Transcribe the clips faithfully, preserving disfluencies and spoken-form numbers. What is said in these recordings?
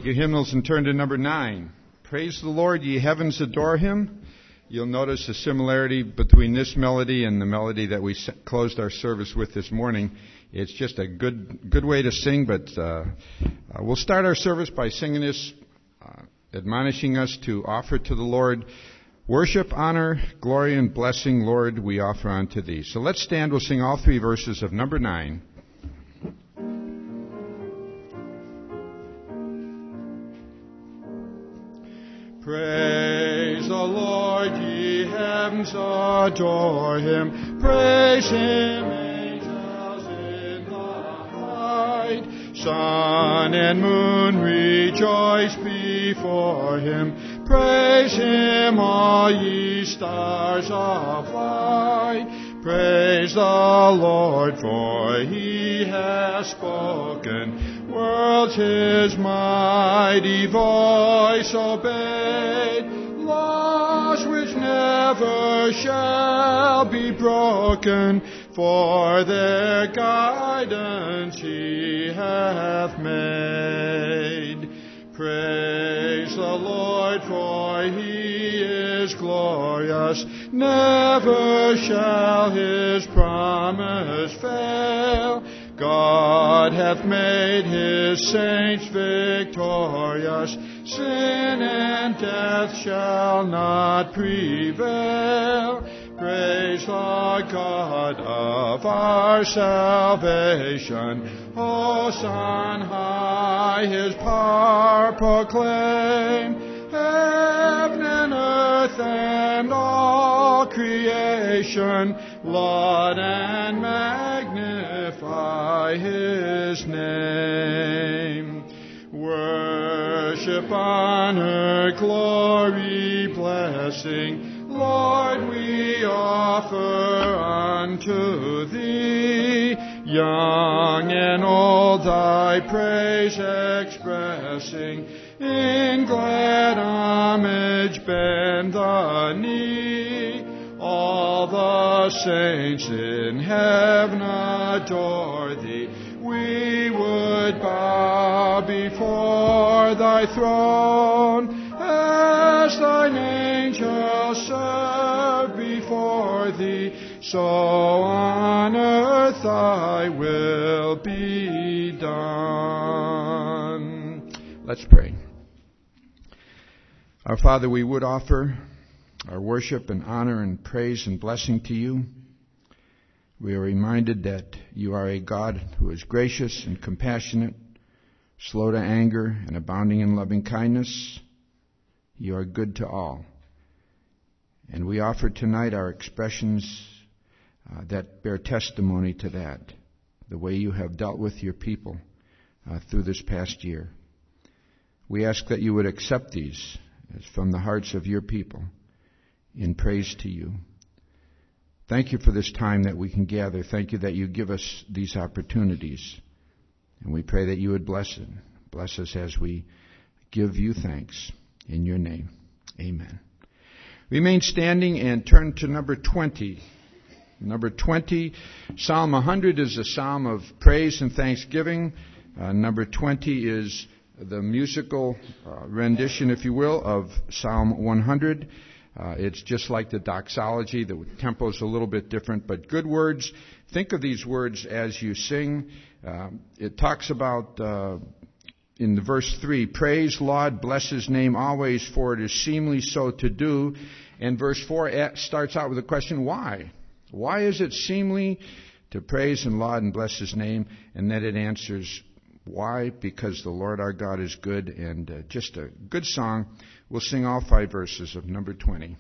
your hymnals and turn to number nine. Praise the Lord, ye heavens, adore him. You'll notice a similarity between this melody and the melody that we closed our service with this morning. It's just a good good way to sing, but uh, uh, we'll start our service by singing this, uh, admonishing us to offer to the Lord worship, honor, glory, and blessing, Lord, we offer unto thee. So let's stand. We'll sing all three verses of number nine. Praise the Lord, ye heavens, adore him. Praise him, angels in the height. Sun and moon rejoice before him. Praise him, all ye stars of light. Praise the Lord, for he has spoken. Worlds his mighty voice obeyed. Laws which never shall be broken. For their guidance he hath made. Praise the Lord, for he is glorious. Never shall his promise fail. God hath made his saints victorious. Sin and death shall not prevail. Praise the God of our salvation. Hosts on high his power proclaim. Heaven and earth and all creation laud and magnify his name. Worship, honor, glory, blessing, Lord, we offer unto thee. Young and old thy praise expressing, in glad homage bend the knee. All the saints in heaven adore thee. We would bow before thy throne, as thine angels serve before thee. So on earth thy will be done. Let's pray. Our Father, we would offer our worship and honor and praise and blessing to you. We are reminded that you are a God who is gracious and compassionate, slow to anger and abounding in loving kindness. You are good to all. And we offer tonight our expressions uh, that bear testimony to that, the way you have dealt with your people uh, through this past year. We ask that you would accept these as from the hearts of your people in praise to you. Thank you for this time that we can gather. Thank you that you give us these opportunities. And we pray that you would bless it. Bless us as we give you thanks. In your name, amen. Remain standing and turn to number twenty. Number twenty, Psalm one hundred is a psalm of praise and thanksgiving. Uh, number twenty is the musical uh, rendition, if you will, of Psalm one hundred. Uh, it's just like the doxology. The tempo is a little bit different, but good words. Think of these words as you sing. Uh, it talks about, uh, in the verse three, praise, laud, bless his name always, for it is seemly so to do. And verse four starts out with a question, why? Why is it seemly to praise and laud and bless his name? And then it answers, why? Because the Lord our God is good, and uh, just a good song. We'll sing all five verses of number twenty.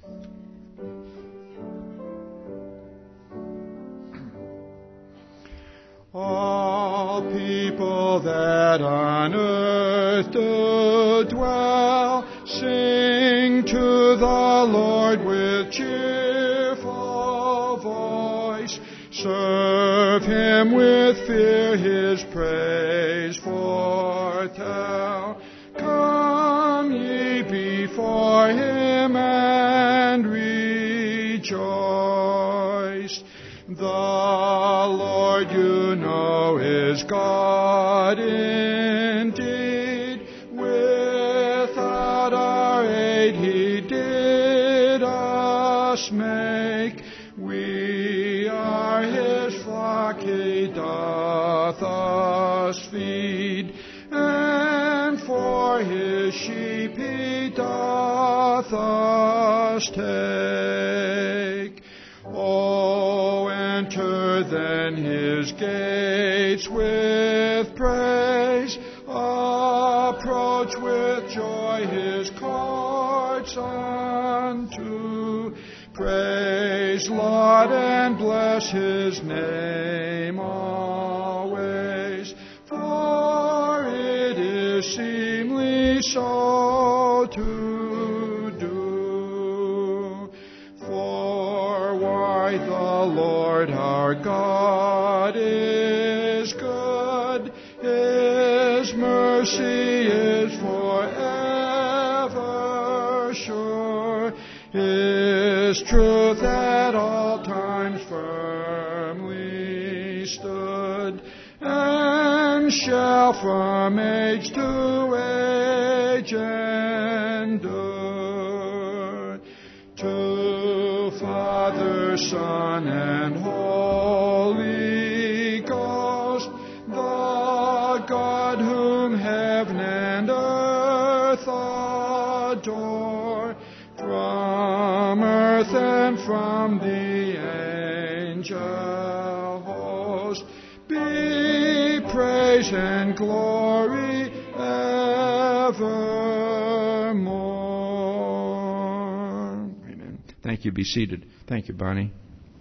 All people that on earth do dwell, sing to the Lord with cheerful voice. Serve him with fear, his praise foretell. Come ye before him and rejoice. The Lord, you know, is God indeed. With doth us feed, and for his sheep he doth us take. O enter then his gates with praise, approach with joy his courts unto. Praise, laud, and bless his name always, for it is seemly so to do. For why the Lord our God is good, his mercy is forever sure, his truth at all times firmly stood, and shall from age to age endure. To Father, Son, and Holy Ghost, the God whom heaven and earth adore, from earth and from the angel host, be praise and glory evermore. Amen. Thank you. Be seated. Thank you, Bonnie.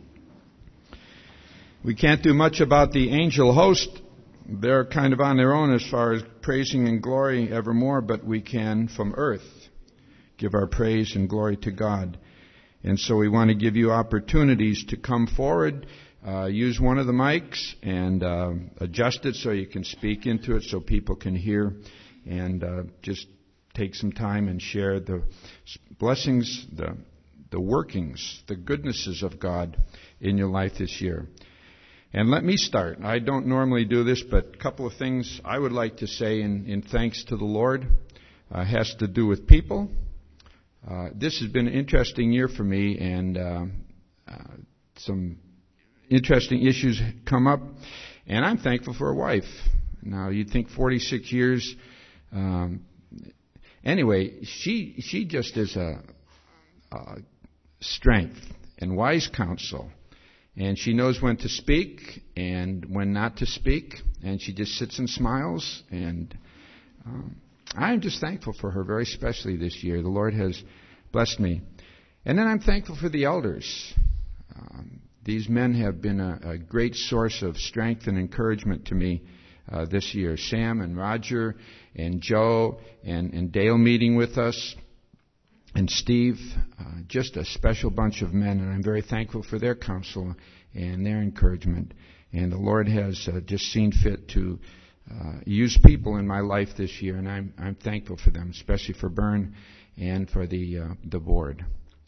We can't do much about the angel host. They're kind of on their own as far as praising and glory evermore, but we can from earth give our praise and glory to God. And so we want to give you opportunities to come forward, uh, use one of the mics, and uh, adjust it so you can speak into it so people can hear, and uh, just take some time and share the blessings, the the workings, the goodnesses of God in your life this year. And let me start. I don't normally do this, but a couple of things I would like to say in, in thanks to the Lord uh, has to do with people. Uh, this has been an interesting year for me, and uh, uh, some interesting issues come up, and I'm thankful for a wife. Now, you'd think forty-six years. Um, anyway, she she just is a, a strength and wise counsel, and she knows when to speak and when not to speak, and she just sits and smiles, and um, I'm just thankful for her very specially this year. The Lord has blessed me. And then I'm thankful for the elders. Um, these men have been a, a great source of strength and encouragement to me uh, this year. Sam and Roger and Joe and, and Dale meeting with us, and Steve, uh, just a special bunch of men, and I'm very thankful for their counsel and their encouragement. And the Lord has uh, just seen fit to Uh, use people in my life this year, and I'm I'm thankful for them, especially for Bern and for the uh, the board.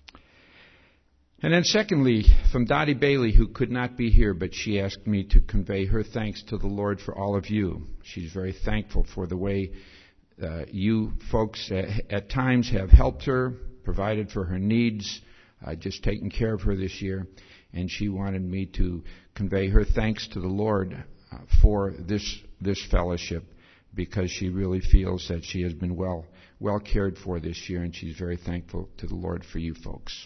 And then secondly, from Dottie Bailey, who could not be here, but she asked me to convey her thanks to the Lord for all of you. She's very thankful for the way uh, you folks at, at times have helped her, provided for her needs, uh, just taken care of her this year, and she wanted me to convey her thanks to the Lord uh, for this this fellowship, because she really feels that she has been well well cared for this year, and she's very thankful to the Lord for you folks.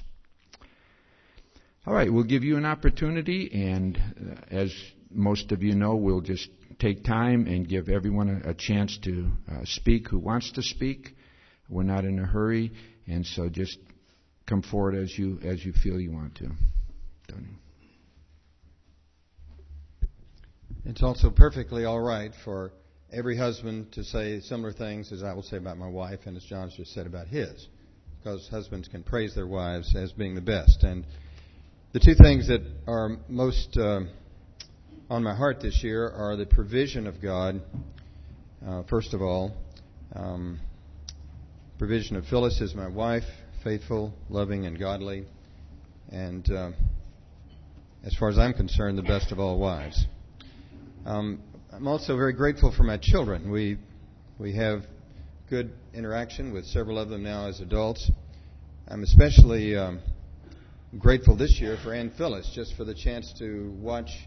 All right, we'll give you an opportunity, and uh, as most of you know, we'll just take time and give everyone a, a chance to uh, speak who wants to speak. We're not in a hurry, and so just come forward as you as you feel you want to. Tony. It's also perfectly all right for every husband to say similar things as I will say about my wife and as John's just said about his, because husbands can praise their wives as being the best. And the two things that are most uh, on my heart this year are the provision of God, uh, first of all. Um, provision of Phyllis as my wife, faithful, loving, and godly. And uh, as far as I'm concerned, the best of all wives. Um, I'm also very grateful for my children. We we have good interaction with several of them now as adults. I'm especially um, grateful this year for Ann Phyllis, just for the chance to watch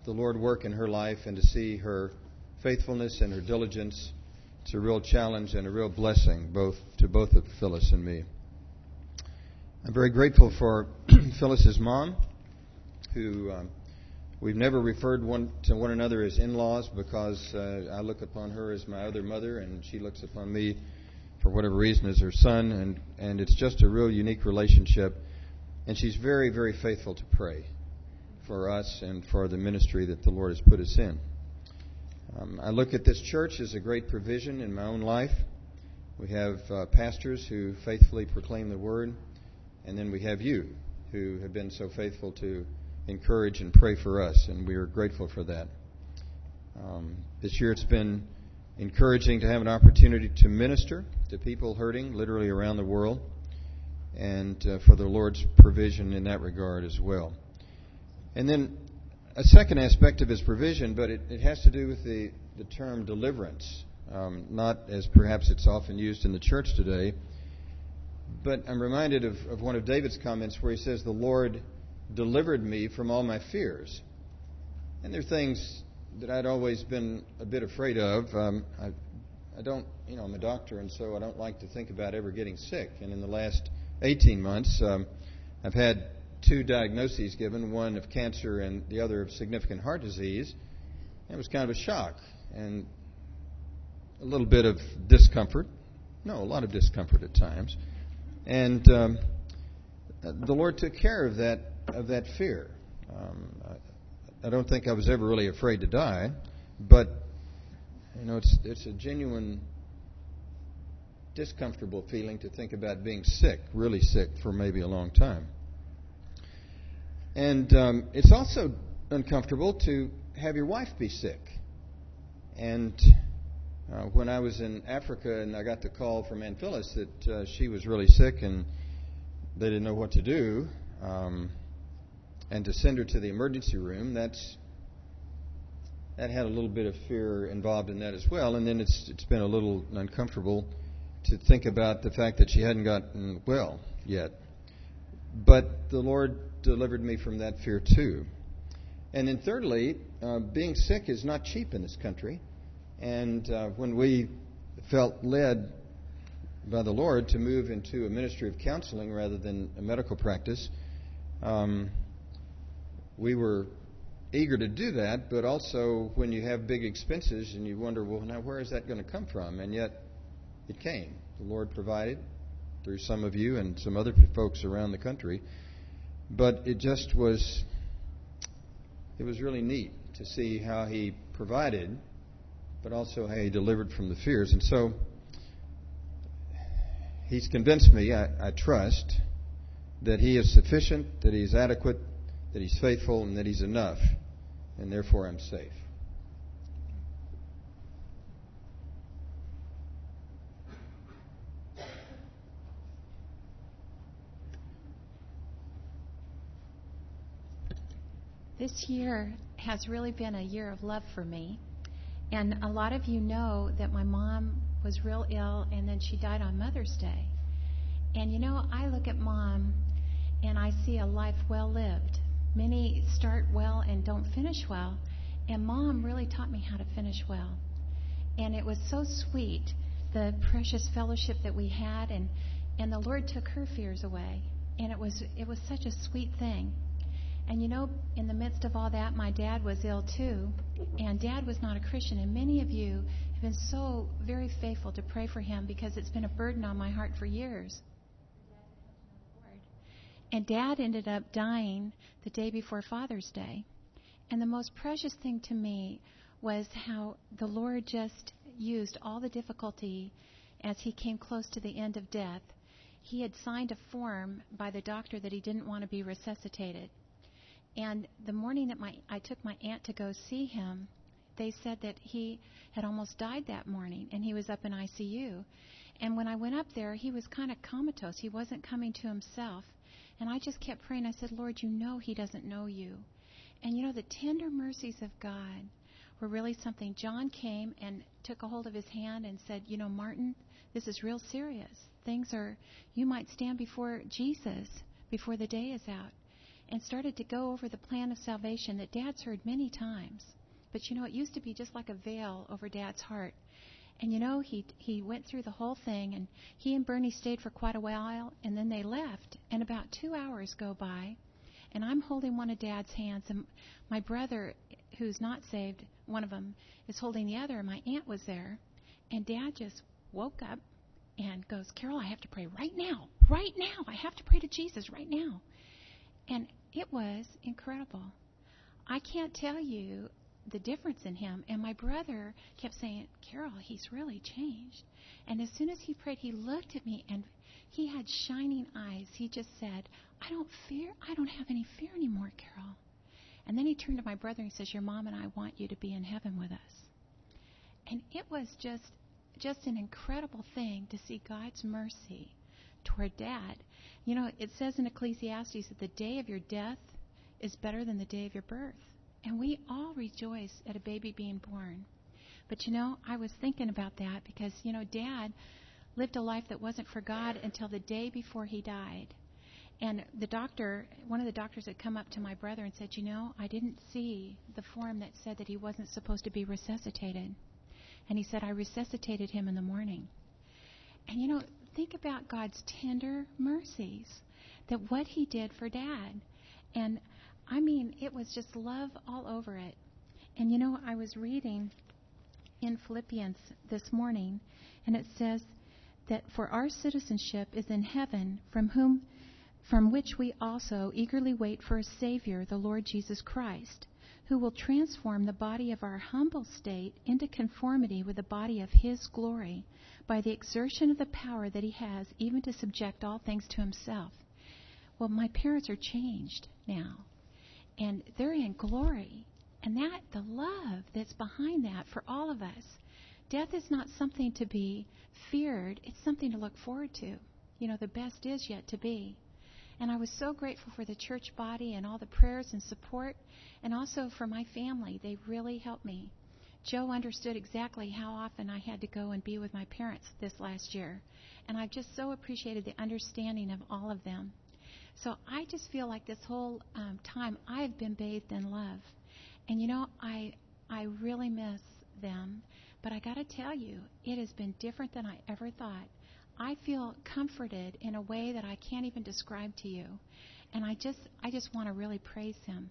the Lord work in her life and to see her faithfulness and her diligence. It's a real challenge and a real blessing both to both of Phyllis and me. I'm very grateful for Phyllis's mom, who um, we've never referred one to one another as in-laws because uh, I look upon her as my other mother and she looks upon me for whatever reason as her son, and, and it's just a real unique relationship. And she's very, very faithful to pray for us and for the ministry that the Lord has put us in. Um, I look at this church as a great provision in my own life. We have uh, pastors who faithfully proclaim the Word, and then we have you who have been so faithful to encourage and pray for us, and we are grateful for that. Um, this year it's been encouraging to have an opportunity to minister to people hurting literally around the world, and uh, for the Lord's provision in that regard as well. And then a second aspect of His provision, but it, it has to do with the, the term deliverance, um, not as perhaps it's often used in the church today, but I'm reminded of, of one of David's comments where he says, "The Lord delivered me from all my fears." And there are things that I'd always been a bit afraid of. Um, I, I don't, you know, I'm a doctor, and so I don't like to think about ever getting sick. And in the last eighteen months, um, I've had two diagnoses given, one of cancer and the other of significant heart disease. It was kind of a shock and a little bit of discomfort. No, a lot of discomfort at times. And um, the Lord took care of that of that fear. Um, I, I don't think I was ever really afraid to die, but you know, it's it's a genuine discomfortable feeling to think about being sick, really sick, for maybe a long time. And um, it's also uncomfortable to have your wife be sick. And uh, when I was in Africa and I got the call from Aunt Phyllis that uh, she was really sick and they didn't know what to do, um, and to send her to the emergency room, that's that had a little bit of fear involved in that as well. And then it's it's been a little uncomfortable to think about the fact that she hadn't gotten well yet. But the Lord delivered me from that fear too. And then thirdly, uh, being sick is not cheap in this country. And uh, when we felt led by the Lord to move into a ministry of counseling rather than a medical practice, um, we were eager to do that. But also when you have big expenses and you wonder, well, now where is that going to come from? And yet it came. The Lord provided through some of you and some other folks around the country. But it just was, it was really neat to see how He provided, but also how He delivered from the fears. And so He's convinced me, I, I trust, that He is sufficient, that He's adequate, that He's faithful, and that He's enough. And therefore I'm safe. This year has really been a year of love for me. And a lot of you know that my mom was real ill and then she died on Mother's Day. And you know, I look at Mom and I see a life well lived. Many start well and don't finish well. And Mom really taught me how to finish well. And it was so sweet, the precious fellowship that we had, and, and the Lord took her fears away. And it was it was such a sweet thing. And you know, in the midst of all that, my dad was ill too. And Dad was not a Christian. And many of you have been so very faithful to pray for him because it's been a burden on my heart for years. And Dad ended up dying the day before Father's Day. And the most precious thing to me was how the Lord just used all the difficulty as he came close to the end of death. He had signed a form by the doctor that he didn't want to be resuscitated. And the morning that my I took my aunt to go see him, they said that he had almost died that morning, and he was up in I C U. And when I went up there, he was kind of comatose. He wasn't coming to himself. And I just kept praying. I said, Lord, you know he doesn't know you. And you know, the tender mercies of God were really something. John came and took a hold of his hand and said, you know, Martin, this is real serious. Things are, you might stand before Jesus before the day is out. and started to go over the plan of salvation that Dad's heard many times. But, you know, it used to be just like a veil over Dad's heart. And, you know, he he went through the whole thing, and he and Bernie stayed for quite a while, and then they left. And about two hours go by, and I'm holding one of Dad's hands, and my brother, who's not saved, one of them, is holding the other, and my aunt was there. And Dad just woke up and goes, Carol, I have to pray right now, right now. I have to pray to Jesus right now. And it was incredible. I can't tell you the difference in him. And my brother kept saying, Carol, he's really changed. And as soon as he prayed, he looked at me, and he had shining eyes. He just said, I don't fear. I don't have any fear anymore, Carol. And then he turned to my brother and he says, your mom and I want you to be in heaven with us. And it was just just an incredible thing to see God's mercy toward Dad. You know, it says in Ecclesiastes that the day of your death is better than the day of your birth. And we all rejoice at a baby being born. But, you know, I was thinking about that because, you know, Dad lived a life that wasn't for God until the day before he died. And the doctor, one of the doctors had come up to my brother and said, you know, I didn't see the form that said that he wasn't supposed to be resuscitated. And he said, I resuscitated him in the morning. And, you know, think about God's tender mercies, that what he did for Dad. And, I mean, it was just love all over it. And, you know, I was reading in Philippians this morning, and it says that for our citizenship is in heaven, from whom, from which we also eagerly wait for a Savior, the Lord Jesus Christ, who will transform the body of our humble state into conformity with the body of his glory by the exertion of the power that he has even to subject all things to himself. Well, my parents are changed now, and they're in glory. And that, the love that's behind that for all of us. Death is not something to be feared. It's something to look forward to. You know, the best is yet to be. And I was so grateful for the church body and all the prayers and support, and also for my family. They really helped me. Joe understood exactly how often I had to go and be with my parents this last year. And I've just so appreciated the understanding of all of them. So I just feel like this whole um, time I've been bathed in love. And, you know, I I really miss them. But I got to tell you, it has been different than I ever thought. I feel comforted in a way that I can't even describe to you. And I just I just want to really praise him.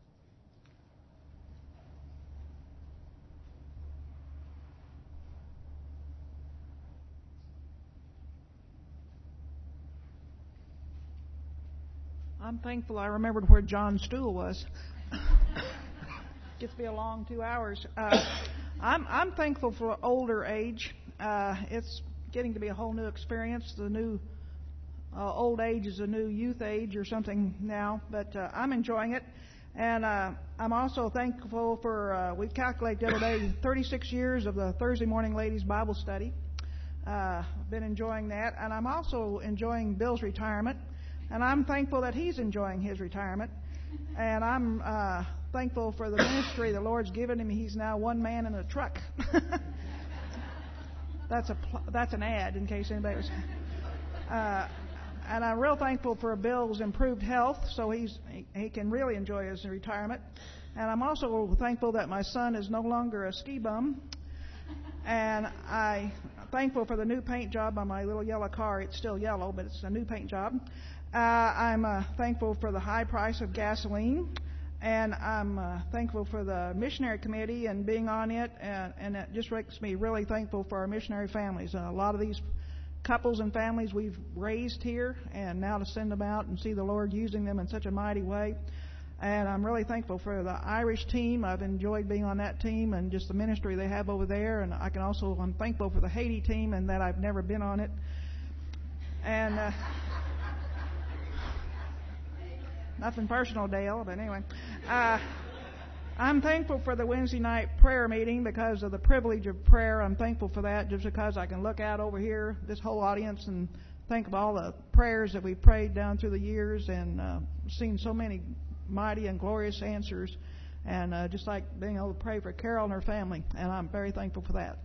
I'm thankful I remembered where John's stool was. Gets to be a long two hours. Uh, I'm I'm thankful for older age. Uh, it's getting to be a whole new experience. The new uh, old age is a new youth age or something now, but uh, I'm enjoying it. And uh, I'm also thankful for, uh, we calculated the other day, thirty-six years of the Thursday morning ladies Bible study. Uh, I've been enjoying that. And I'm also enjoying Bill's retirement. And I'm thankful that he's enjoying his retirement. And I'm uh, thankful for the ministry the Lord's given him. He's now one man in a truck. That's a pl- that's an ad in case anybody was. Uh, and I'm real thankful for Bill's improved health, so he's he, he can really enjoy his retirement. And I'm also thankful that my son is no longer a ski bum. And I'm thankful for the new paint job on my little yellow car. It's still yellow, but it's a new paint job. Uh, I'm uh, thankful for the high price of gasoline. And I'm uh, thankful for the missionary committee and being on it, and, and it just makes me really thankful for our missionary families. Uh, a lot of these couples and families we've raised here, and now to send them out and see the Lord using them in such a mighty way. And I'm really thankful for the Irish team. I've enjoyed being on that team and just the ministry they have over there. And I can also, I'm thankful for the Haiti team and that I've never been on it. And uh, nothing personal, Dale, but anyway. Uh, I'm thankful for the Wednesday night prayer meeting because of the privilege of prayer. I'm thankful for that just because I can look out over here, this whole audience, and think of all the prayers that we prayed down through the years and uh, seen so many mighty and glorious answers. And uh, just like being able to pray for Carol and her family. And I'm very thankful for that.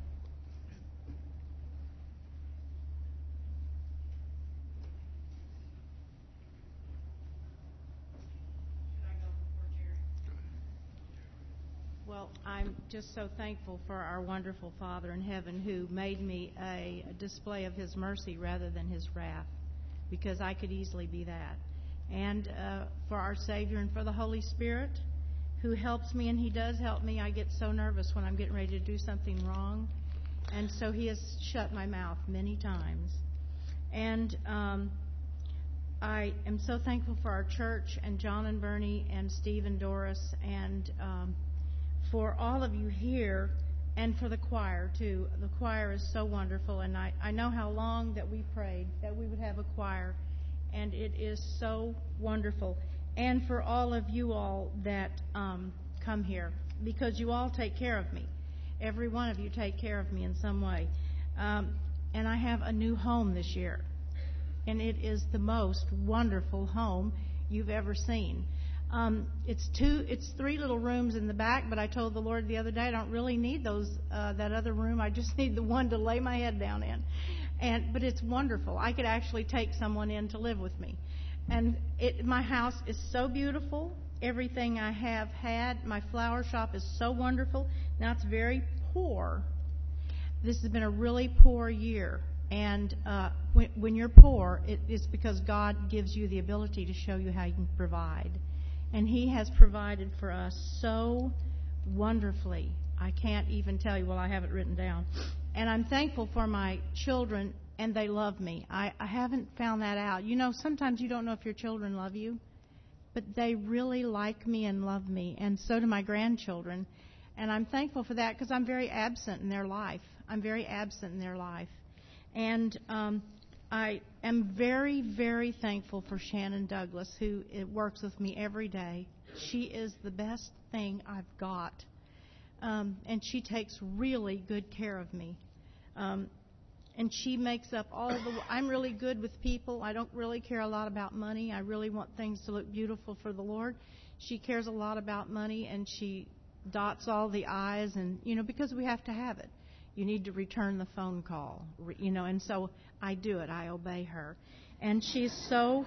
Well, I'm just so thankful for our wonderful Father in heaven who made me a display of His mercy rather than His wrath, because I could easily be that. And uh, for our Savior and for the Holy Spirit who helps me, and He does help me. I get so nervous when I'm getting ready to do something wrong. And so He has shut my mouth many times. And um, I am so thankful for our church and John and Bernie and Steve and Doris and um, for all of you here, and for the choir, too. The choir is so wonderful, and I, I know how long that we prayed that we would have a choir, and it is so wonderful. And for all of you all that um, come here, because you all take care of me. Every one of you take care of me in some way. Um, and I have a new home this year, and it is the most wonderful home you've ever seen. Um, it's two, it's three little rooms in the back, but I told the Lord the other day I don't really need those, uh, that other room. I just need the one to lay my head down in. And but it's wonderful. I could actually take someone in to live with me. And it, my house is so beautiful. Everything I have had, my flower shop is so wonderful. Now it's very poor. This has been a really poor year. And uh, when, when you're poor, it, it's because God gives you the ability to show you how you can provide. And He has provided for us so wonderfully. I can't even tell you. Well, I have it written down. And I'm thankful for my children, and they love me. I, I haven't found that out. You know, sometimes you don't know if your children love you, but they really like me and love me, and so do my grandchildren. And I'm thankful for that because I'm very absent in their life. I'm very absent in their life. And um, I am very, very thankful for Shannon Douglas, who works with me every day. She is the best thing I've got. Um, and she takes really good care of me. Um, and she makes up all the... I'm really good with people. I don't really care a lot about money. I really want things to look beautiful for the Lord. She cares a lot about money, and she dots all the I's, and, you know, because we have to have it. You need to return the phone call, you know, and so I do it. I obey her. And she's so...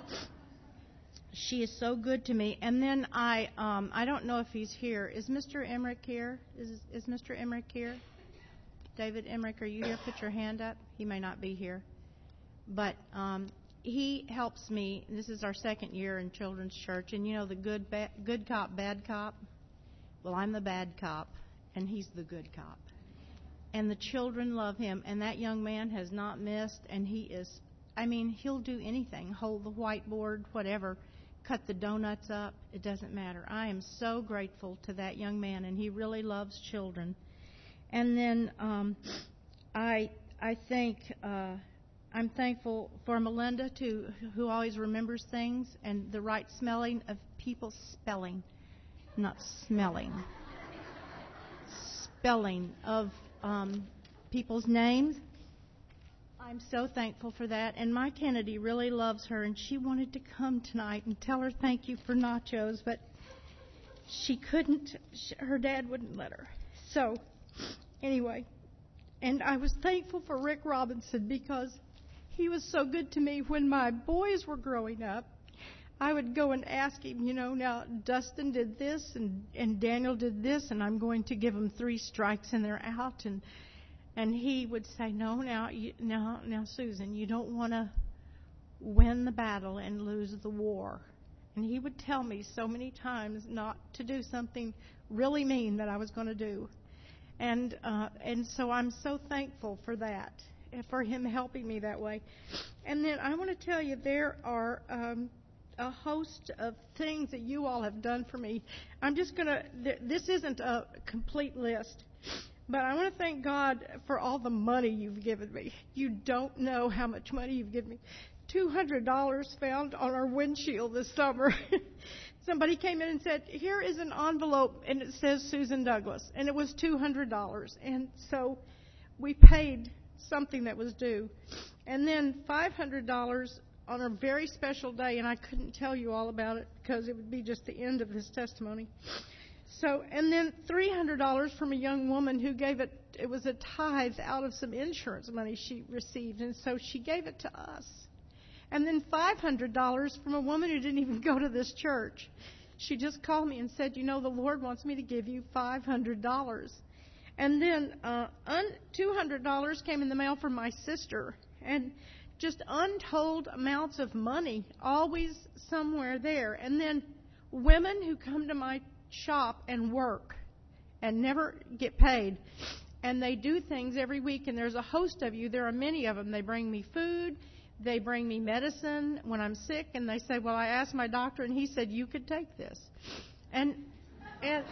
She is so good to me. And then I um, I don't know if he's here. Is Mister Emmerich here? Is is Mister Emmerich here? David Emmerich, are you here? Put your hand up. He may not be here. But um, he helps me. This is our second year in Children's Church. And you know the good, ba- good cop, bad cop? Well, I'm the bad cop, and he's the good cop. And the children love him. And that young man has not missed. And he is, I mean, he'll do anything. Hold the whiteboard, whatever. Cut the donuts up. It doesn't matter. I am so grateful to that young man, and he really loves children. And then um, I I think uh, I'm thankful for Melinda too, who always remembers things and the right smelling of people spelling, not smelling, spelling of um, people's names. I'm so thankful for that. And my Kennedy really loves her, and she wanted to come tonight and tell her thank you for nachos, but she couldn't. She, her dad wouldn't let her. So, anyway, and I was thankful for Rick Robinson because he was so good to me when my boys were growing up. I would go and ask him, you know, now Dustin did this and, and Daniel did this, and I'm going to give them three strikes and they're out, and And he would say, no, now, you, now, now, Susan, you don't want to win the battle and lose the war. And he would tell me so many times not to do something really mean that I was going to do. And uh, and so I'm so thankful for that, for him helping me that way. And then I want to tell you, there are um, a host of things that you all have done for me. I'm just going to, th- this isn't a complete list. But I want to thank God for all the money you've given me. You don't know how much money you've given me. two hundred dollars found on our windshield this summer. Somebody came in and said, here is an envelope, and it says Susan Douglas. And it was two hundred dollars. And so we paid something that was due. And then five hundred dollars on a very special day, and I couldn't tell you all about it because it would be just the end of this testimony. So, and then three hundred dollars from a young woman who gave it, it was a tithe out of some insurance money she received, and so she gave it to us. And then five hundred dollars from a woman who didn't even go to this church. she just called me and said, you know, the Lord wants me to give you five hundred dollars. And then uh, un- two hundred dollars came in the mail from my sister. And just untold amounts of money, always somewhere there. And then women who come to my shop and work and never get paid. And they do things every week, and there's a host of you. There are many of them. They bring me food. They bring me medicine when I'm sick, and they say, well, I asked my doctor, and he said you could take this. And, and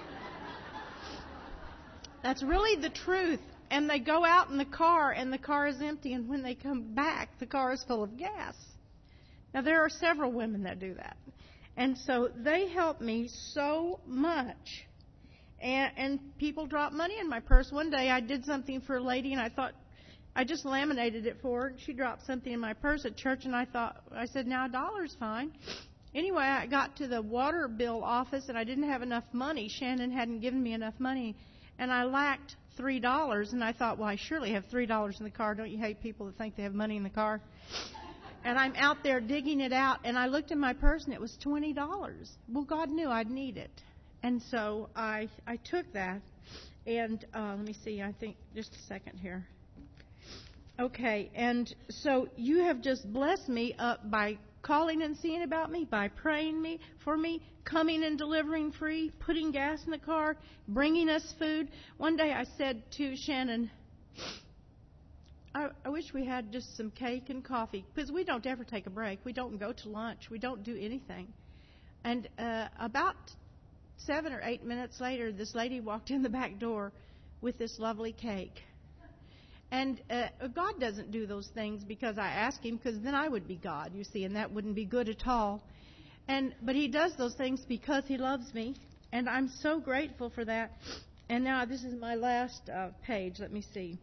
that's really the truth. And they go out in the car, and the car is empty, and when they come back, the car is full of gas. Now, there are several women that do that. And so they help me so much. And, and people drop money in my purse. One day I did something for a lady, and I thought, I just laminated it for her. She dropped something in my purse at church, and I thought, I said, now a dollar's fine. Anyway, I got to the water bill office, and I didn't have enough money. Shannon hadn't given me enough money, and I lacked three dollars. And I thought, well, I surely have three dollars in the car. Don't you hate people that think they have money in the car? And I'm out there digging it out, and I looked in my purse, and it was twenty dollars. Well, God knew I'd need it. And so I I took that, and uh, let me see, I think, just a second here. Okay, and so you have just blessed me up by calling and seeing about me, by praying me for me, coming and delivering free, putting gas in the car, bringing us food. One day I said to Shannon, I, I wish we had just some cake and coffee, because we don't ever take a break. We don't go to lunch. We don't do anything. And uh, about seven or eight minutes later, this lady walked in the back door with this lovely cake. And uh, God doesn't do those things because I ask Him, because then I would be God, you see, and that wouldn't be good at all. And but He does those things because He loves me, and I'm so grateful for that. And now this is my last uh, page. Let me see.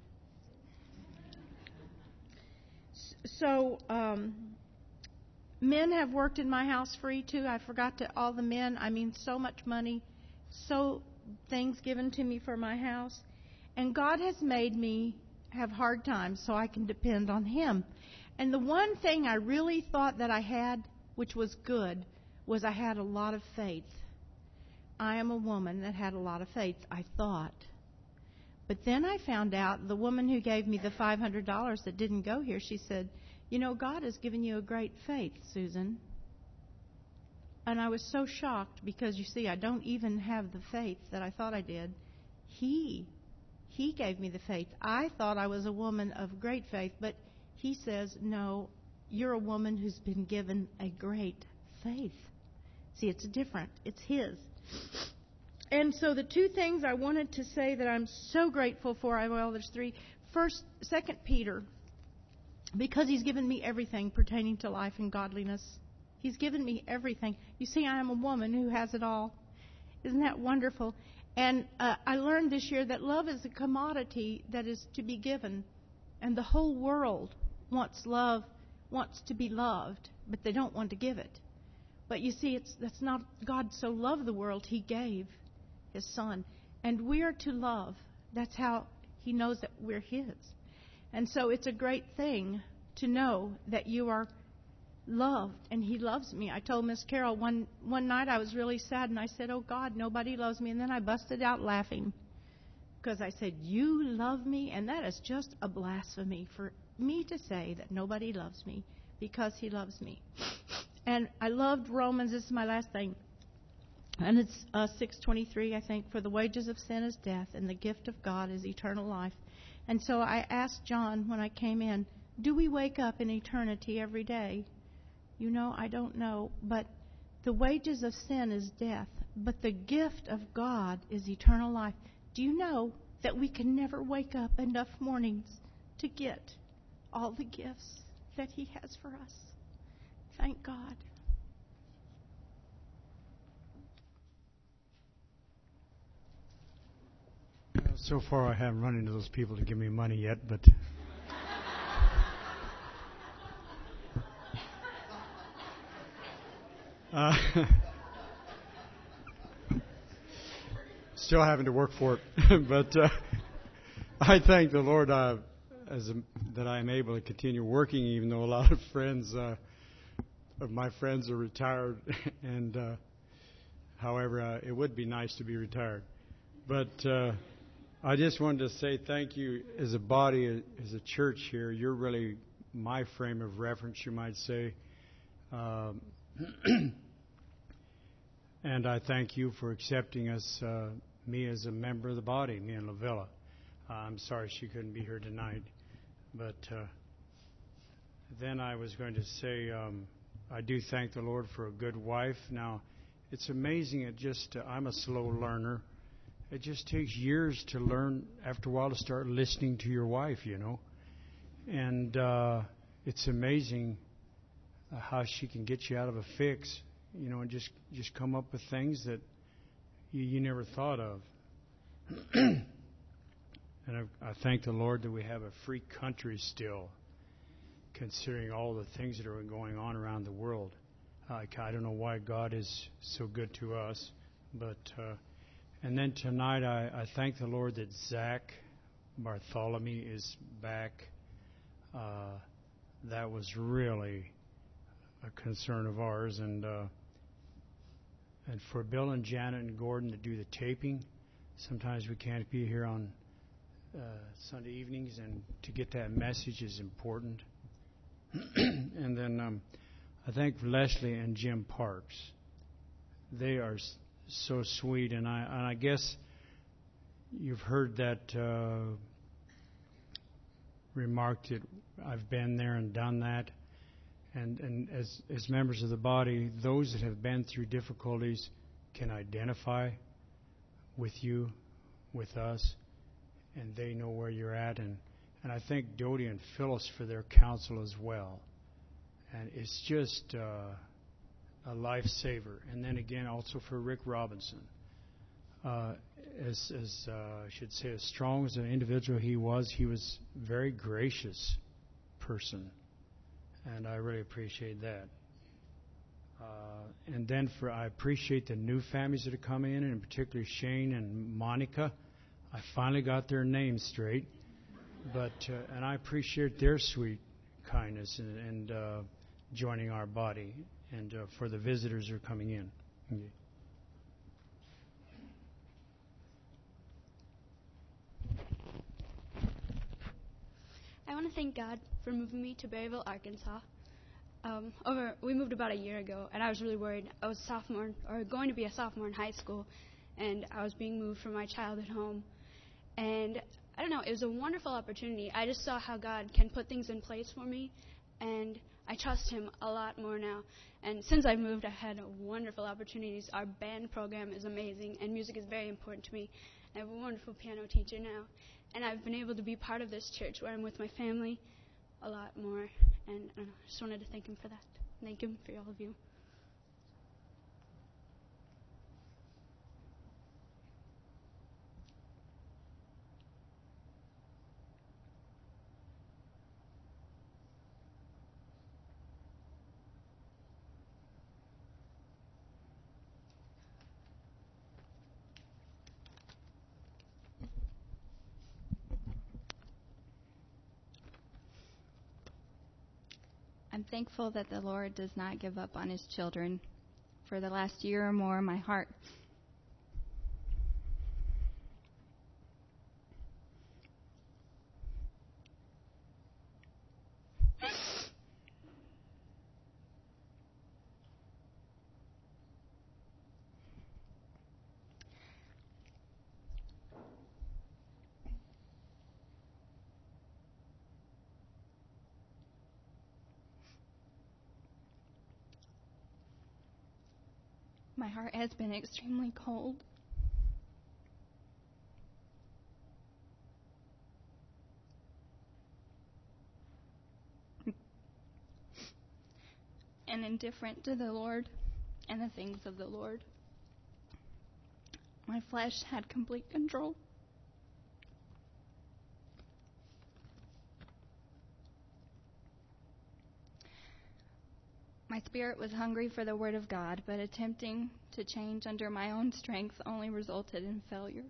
So um, men have worked in my house free too. I forgot to all the men. I mean, so much money, so things given to me for my house. And God has made me have hard times so I can depend on Him. And the one thing I really thought that I had, which was good, was I had a lot of faith. I am a woman that had a lot of faith, I thought. But then I found out the woman who gave me the five hundred dollars that didn't go here, she said, you know, God has given you a great faith, Susan. And I was so shocked because, you see, I don't even have the faith that I thought I did. He, He gave me the faith. I thought I was a woman of great faith, but He says, no, you're a woman who's been given a great faith. See, it's different. It's His. And so the two things I wanted to say that I'm so grateful for, well, there's three. First, Second Peter, because He's given me everything pertaining to life and godliness. He's given me everything. You see, I am a woman who has it all. Isn't that wonderful? And uh, I learned this year that love is a commodity that is to be given. And the whole world wants love, wants to be loved, but they don't want to give it. But you see, it's that's not, God so loved the world, He gave His Son. And we are to love. That's how He knows that we're His. And so it's a great thing to know that you are loved, and He loves me. I told Miss Carol one, one night I was really sad, and I said, oh, God, nobody loves me. And then I busted out laughing because I said, you love me? And that is just a blasphemy for me to say that nobody loves me because He loves me. And I loved Romans. This is my last thing. And it's uh, six twenty-three, I think. For the wages of sin is death, and the gift of God is eternal life. And so I asked John when I came in, do we wake up in eternity every day? You know, I don't know. But the wages of sin is death. But the gift of God is eternal life. Do you know that we can never wake up enough mornings to get all the gifts that He has for us? Thank God. So far, I haven't run into those people to give me money yet, but uh, still having to work for it. But uh, I thank the Lord uh, as a, that I am able to continue working, even though a lot of friends uh, of my friends are retired, and uh, However, uh, it would be nice to be retired. But uh, I just wanted to say thank you as a body, as a church here. You're really my frame of reference, you might say. Um, and I thank you for accepting us, uh, me as a member of the body, me and Lavilla. Uh, I'm sorry she couldn't be here tonight. But uh, then I was going to say um, I do thank the Lord for a good wife. Now, it's amazing. It just uh, I'm a slow learner. It just takes years to learn, after a while, to start listening to your wife, you know. And uh, it's amazing uh, how she can get you out of a fix, you know, and just, just come up with things that you, you never thought of. And I, I thank the Lord that we have a free country still, considering all the things that are going on around the world. Uh, I don't know why God is so good to us, but... Uh, And then tonight, I, I thank the Lord that Zach Bartholomew is back. Uh, that was really a concern of ours. And uh, and for Bill and Janet and Gordon to do the taping, sometimes we can't be here on uh, Sunday evenings, and to get that message is important. And then um, I thank Leslie and Jim Parks. They are... so sweet, and I and I guess you've heard that uh, remark that I've been there and done that, and and as as members of the body, those that have been through difficulties can identify with you, with us, and they know where you're at, and and I thank Dodie and Phyllis for their counsel as well, and it's just. Uh, A lifesaver. And then again, also for Rick Robinson. Uh, as, as uh, I should say, as strong as an individual he was, he was a very gracious person. And I really appreciate that. Uh, and then for I appreciate the new families that are coming in, and particularly Shane and Monica. I finally got their names straight. But uh, and I appreciate their sweet kindness and, and uh, joining our body. And uh, for the visitors who are coming in. Okay. I want to thank God for moving me to Berryville, Arkansas. Um, over, we moved about a year ago, and I was really worried. I was a sophomore, or going to be a sophomore in high school, and I was being moved from my childhood home. And I don't know, it was a wonderful opportunity. I just saw how God can put things in place for me, and I trust Him a lot more now. And since I've moved, I've had wonderful opportunities. Our band program is amazing, and music is very important to me. I have a wonderful piano teacher now, and I've been able to be part of this church where I'm with my family a lot more. And I, don't know, I just wanted to thank Him for that. Thank Him for all of you. I'm thankful that the Lord does not give up on His children. For the last year or more, my heart My heart has been extremely cold. And indifferent to the Lord and the things of the Lord. My flesh had complete control. My spirit was hungry for the Word of God, but attempting to change under my own strength only resulted in failure.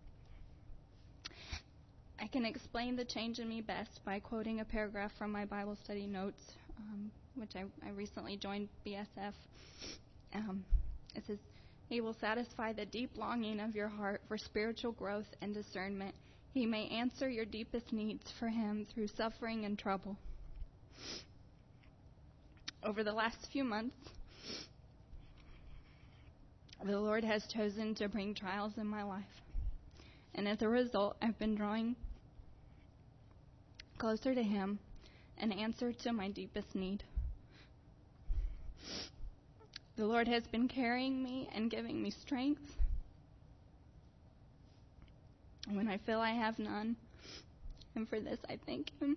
I can explain the change in me best by quoting a paragraph from my Bible study notes, um, which I, I recently joined B S F. Um, it says, He will satisfy the deep longing of your heart for spiritual growth and discernment. He may answer your deepest needs for Him through suffering and trouble. Over the last few months, the Lord has chosen to bring trials in my life. And as a result, I've been drawing closer to Him, an answer to my deepest need. The Lord has been carrying me and giving me strength when I feel I have none. And for this, I thank Him.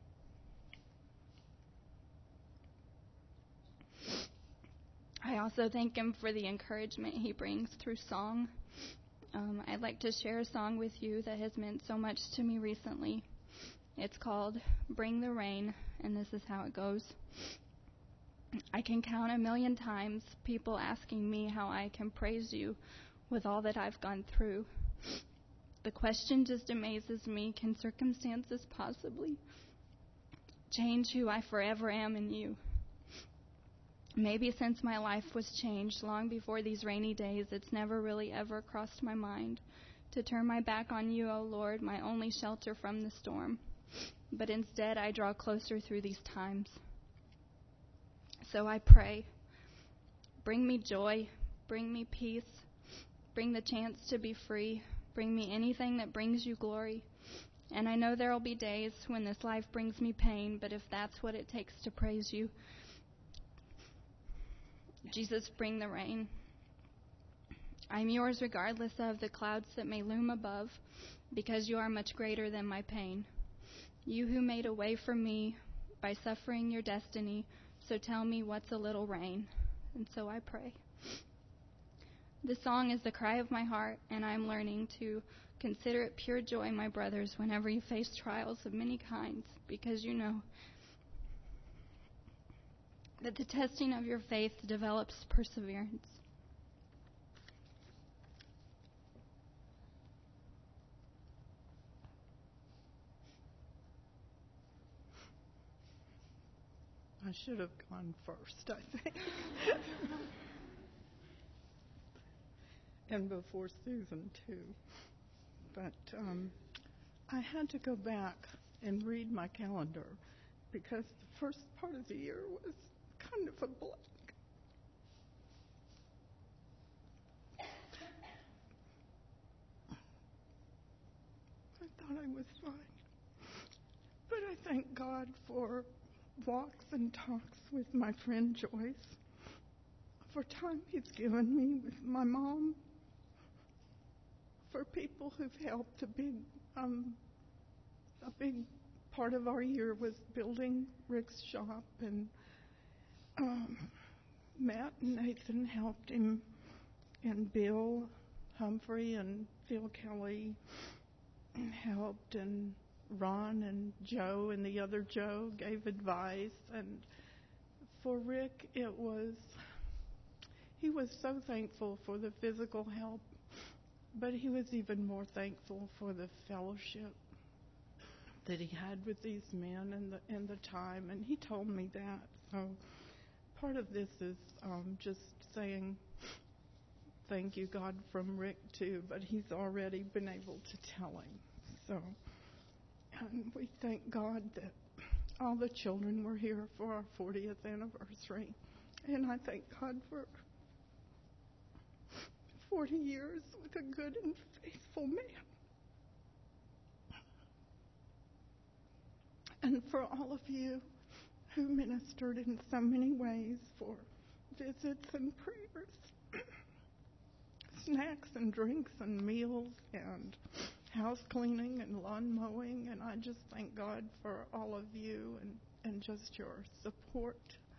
I also thank Him for the encouragement He brings through song. Um, I'd like to share a song with you that has meant so much to me recently. It's called Bring the Rain, and this is how it goes. I can count a million times people asking me how I can praise You with all that I've gone through. The question just amazes me. Can circumstances possibly change who I forever am in You? Maybe since my life was changed long before these rainy days, it's never really ever crossed my mind to turn my back on You, O Lord, my only shelter from the storm. But instead, I draw closer through these times. So I pray, bring me joy, bring me peace, bring the chance to be free, bring me anything that brings You glory. And I know there will be days when this life brings me pain, but if that's what it takes to praise You, Jesus, bring the rain. I'm Yours regardless of the clouds that may loom above, because You are much greater than my pain. You who made a way for me by suffering Your destiny, so tell me what's a little rain. And so I pray. This song is the cry of my heart, and I'm learning to consider it pure joy, my brothers, whenever you face trials of many kinds, because you know that the testing of your faith develops perseverance. I should have gone first, I think. And before Susan, too. But um, I had to go back and read my calendar because the first part of the year was kind of a blank. I thought I was fine. But I thank God for walks and talks with my friend Joyce, for time He's given me with my mom, for people who've helped. A big, um, a big part of our year was building Rick's shop, and um, Matt and Nathan helped him, and Bill Humphrey and Phil Kelly helped, and Ron and Joe and the other Joe gave advice. And for Rick, it was, he was so thankful for the physical help, but he was even more thankful for the fellowship that he had with these men and the, and the time. And he told me that. So part of this is um, just saying thank you, God, from Rick, too, but he's already been able to tell him. So, and we thank God that all the children were here for our fortieth anniversary. And I thank God for forty years with a good and faithful man. And for all of you who ministered in so many ways, for visits and prayers, snacks and drinks and meals and house cleaning and lawn mowing. And I just thank God for all of you and, and just your support,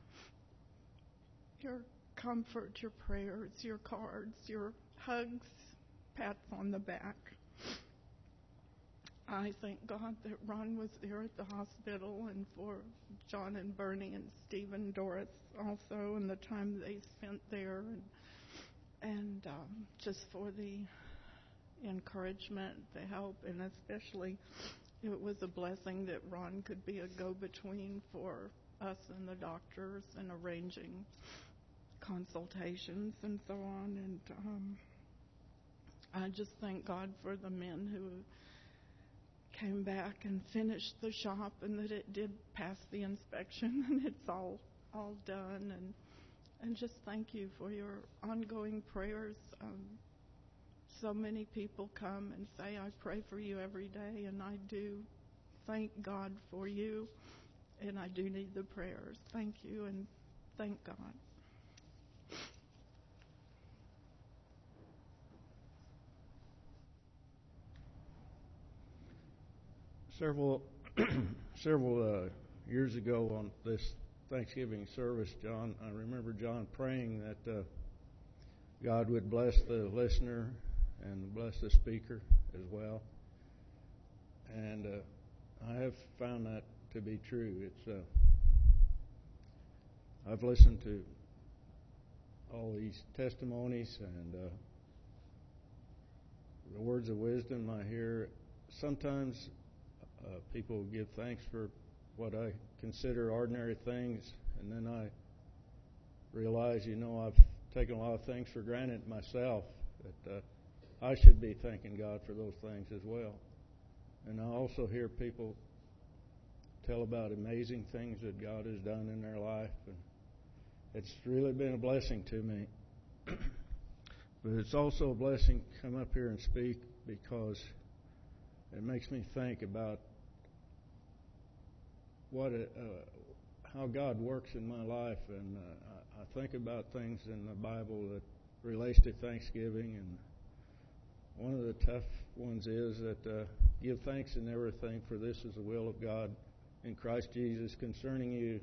your comfort, your prayers, your cards, your hugs, pats on the back. I thank God that Ron was there at the hospital, and for John and Bernie and Steve and Doris also, and the time they spent there, and, and um, just for the encouragement, the help, and especially it was a blessing that Ron could be a go-between for us and the doctors and arranging consultations and so on. And um, I just thank God for the men who came back and finished the shop, and that it did pass the inspection, and it's all all done. And and just thank you for your ongoing prayers. Um, so many people come and say, I pray for you every day, and I do thank God for you, and I do need the prayers. Thank you, and thank God. Several several uh, years ago on this Thanksgiving service, John, I remember John praying that uh, God would bless the listener and bless the speaker as well. And uh, I have found that to be true. It's uh, I've listened to all these testimonies and uh, the words of wisdom I hear. Sometimes Uh, people give thanks for what I consider ordinary things, and then I realize, you know, I've taken a lot of things for granted myself, that uh, I should be thanking God for those things as well. And I also hear people tell about amazing things that God has done in their life, and it's really been a blessing to me. But it's also a blessing to come up here and speak, because it makes me think about what it, uh, how God works in my life, and uh, I, I think about things in the Bible that relates to Thanksgiving, and one of the tough ones is that uh, give thanks in everything, for this is the will of God in Christ Jesus concerning you.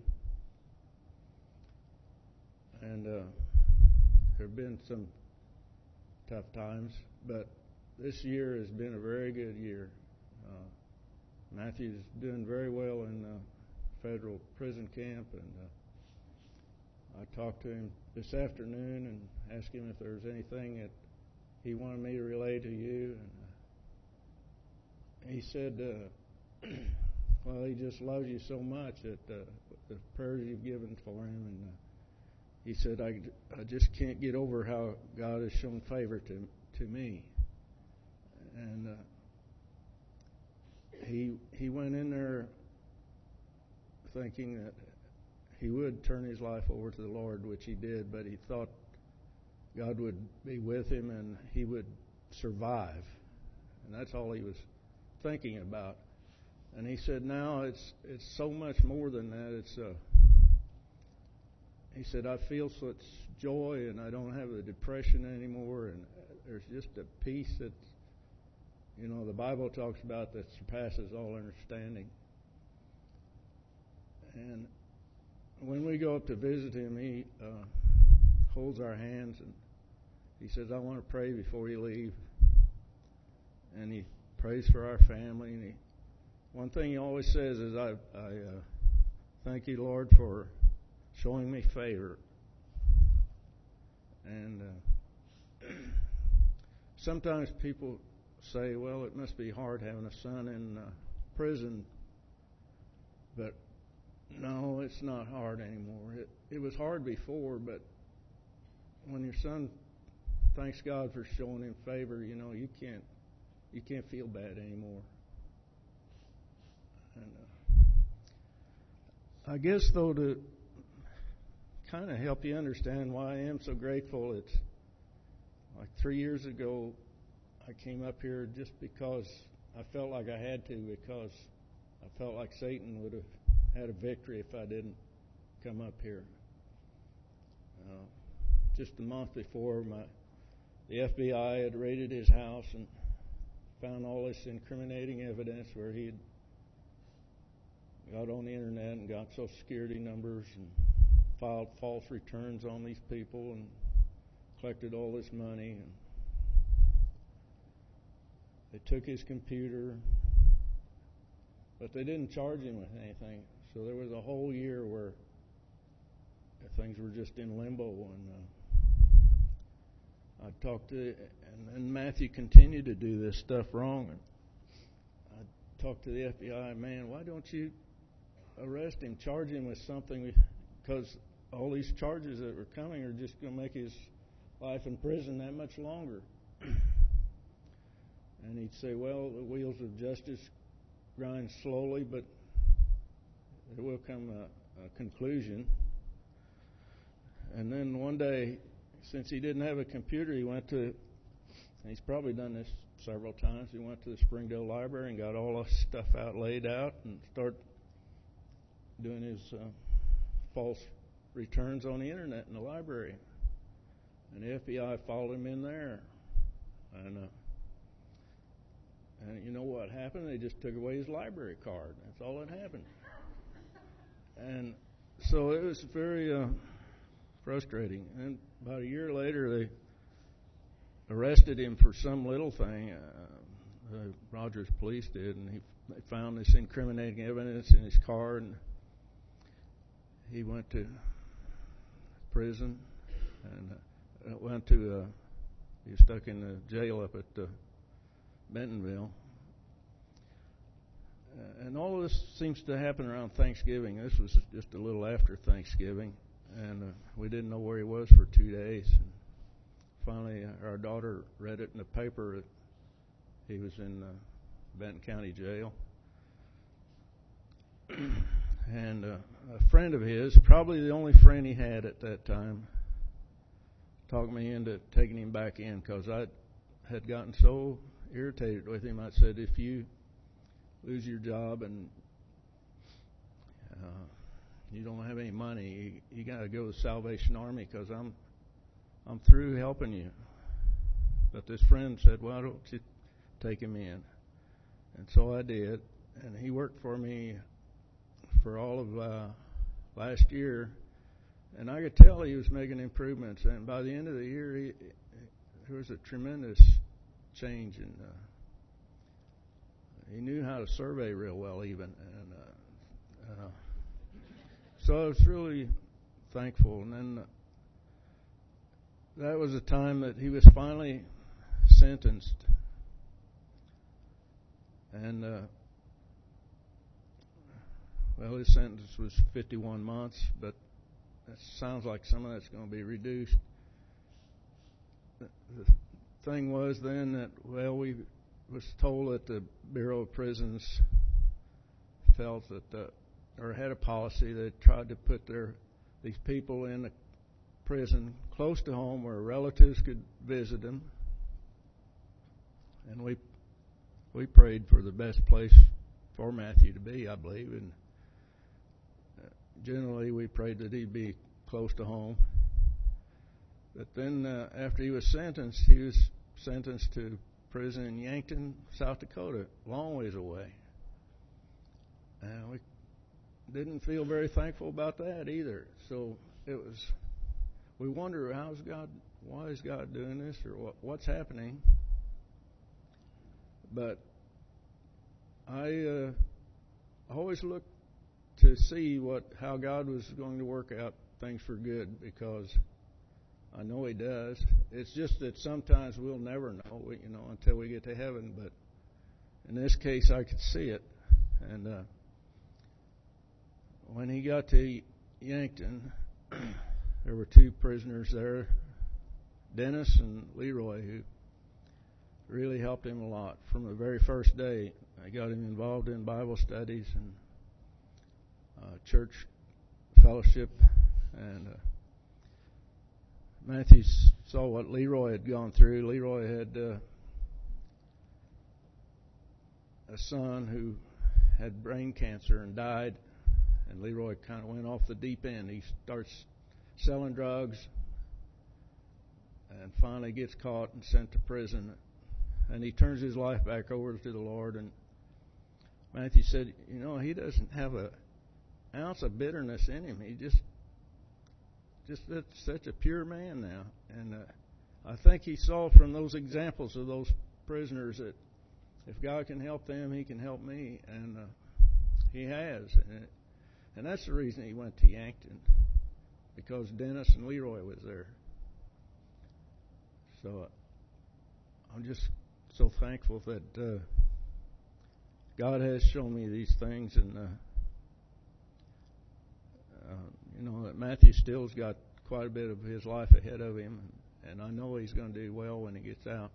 And uh, there have been some tough times, but this year has been a very good year. Uh, Matthew's doing very well in the federal prison camp, and uh, I talked to him this afternoon and asked him if there was anything that he wanted me to relay to you. And uh, he said, uh, well, he just loves you so much that uh, the prayers you've given for him, and uh, he said, I, I just can't get over how God has shown favor to to me. And uh, he he went in there thinking that he would turn his life over to the Lord, which he did, but he thought God would be with him and he would survive. And that's all he was thinking about. And he said, now it's it's so much more than that. It's uh, he said, I feel such joy, and I don't have the depression anymore, and there's just a peace that, you know, the Bible talks about that surpasses all understanding. And when we go up to visit him, he uh, holds our hands, and he says, I want to pray before you leave. And he prays for our family. And he, one thing he always says is, I, I uh, thank you, Lord, for showing me favor. And uh, sometimes people say, well, it must be hard having a son in uh, prison. But no, it's not hard anymore. It, it was hard before, but when your son thanks God for showing him favor, you know, you can't you can't feel bad anymore. And uh, I guess, though, to kind of help you understand why I am so grateful, it's like three years ago, I came up here just because I felt like I had to, because I felt like Satan would have had a victory if I didn't come up here. Uh, just a month before, my the F B I had raided his house and found all this incriminating evidence where he had got on the internet and got Social Security numbers and filed false returns on these people and collected all this money. And they took his computer, but they didn't charge him with anything. So there was a whole year where things were just in limbo. And uh, I talked to, and then Matthew continued to do this stuff wrong. And I talked to the F B I, man, why don't you arrest him, charge him with something? Because all these charges that were coming are just going to make his life in prison that much longer. And he'd say, well, the wheels of justice grind slowly, but there will come a, a conclusion. And then one day, since he didn't have a computer, he went to, and he's probably done this several times, he went to the Springdale Library and got all the stuff out, laid out, and started doing his uh, false returns on the internet in the library. And the F B I followed him in there. And uh, And you know what happened? They just took away his library card. That's all that happened. And so it was very uh, frustrating. And about a year later, they arrested him for some little thing. Uh, the Rogers police did, and he they found this incriminating evidence in his car, and he went to prison and uh, went to. Uh, he was stuck in the jail up at. Uh, Bentonville. Uh, and all of this seems to happen around Thanksgiving. This was just a little after Thanksgiving, and uh, we didn't know where he was for two days. And finally, uh, our daughter read it in the paper that he was in uh, Benton County Jail. And uh, a friend of his, probably the only friend he had at that time, talked me into taking him back in because I had gotten so irritated with him. I said, if you lose your job and uh, you don't have any money, you, you got to go to the Salvation Army because I'm I'm through helping you. But this friend said, why don't you take him in? And so I did, and he worked for me for all of uh, last year, and I could tell he was making improvements. And by the end of the year, he, there was a tremendous change, and uh, he knew how to survey real well even, and uh, uh, so I was really thankful. And then uh, that was the time that he was finally sentenced, and uh, well, his sentence was fifty-one months, but that sounds like some of that's going to be reduced. The, the thing was then that, well, we was told that the Bureau of Prisons felt that the, or had a policy that tried to put their these people in a prison close to home where relatives could visit them, and we we prayed for the best place for Matthew to be, I believe, and uh, generally we prayed that he'd be close to home. But then uh, after he was sentenced, he was sentenced to prison in Yankton, South Dakota, a long ways away. And we didn't feel very thankful about that either. So it was, we wonder, how's God, why is God doing this, or what, what's happening? But I uh, always looked to see what how God was going to work out things for good, because I know He does. It's just that sometimes we'll never know, you know, until we get to heaven. But in this case, I could see it. And uh, when he got to Yankton, there were two prisoners there, Dennis and Leroy, who really helped him a lot from the very first day. I got him involved in Bible studies and uh, church fellowship, and uh, Matthew saw what Leroy had gone through. Leroy had uh, a son who had brain cancer and died, and Leroy kind of went off the deep end. He starts selling drugs and finally gets caught and sent to prison. And he turns his life back over to the Lord. And Matthew said, you know, he doesn't have an ounce of bitterness in him. He just Just that's such a pure man now. And uh, I think he saw from those examples of those prisoners that if God can help them, He can help me. And uh, He has. And, it, and that's the reason he went to Yankton, because Dennis and Leroy was there. So uh, I'm just so thankful that uh, God has shown me these things. And uh, uh, you know, that Matthew still's got quite a bit of his life ahead of him, and I know he's going to do well when he gets out.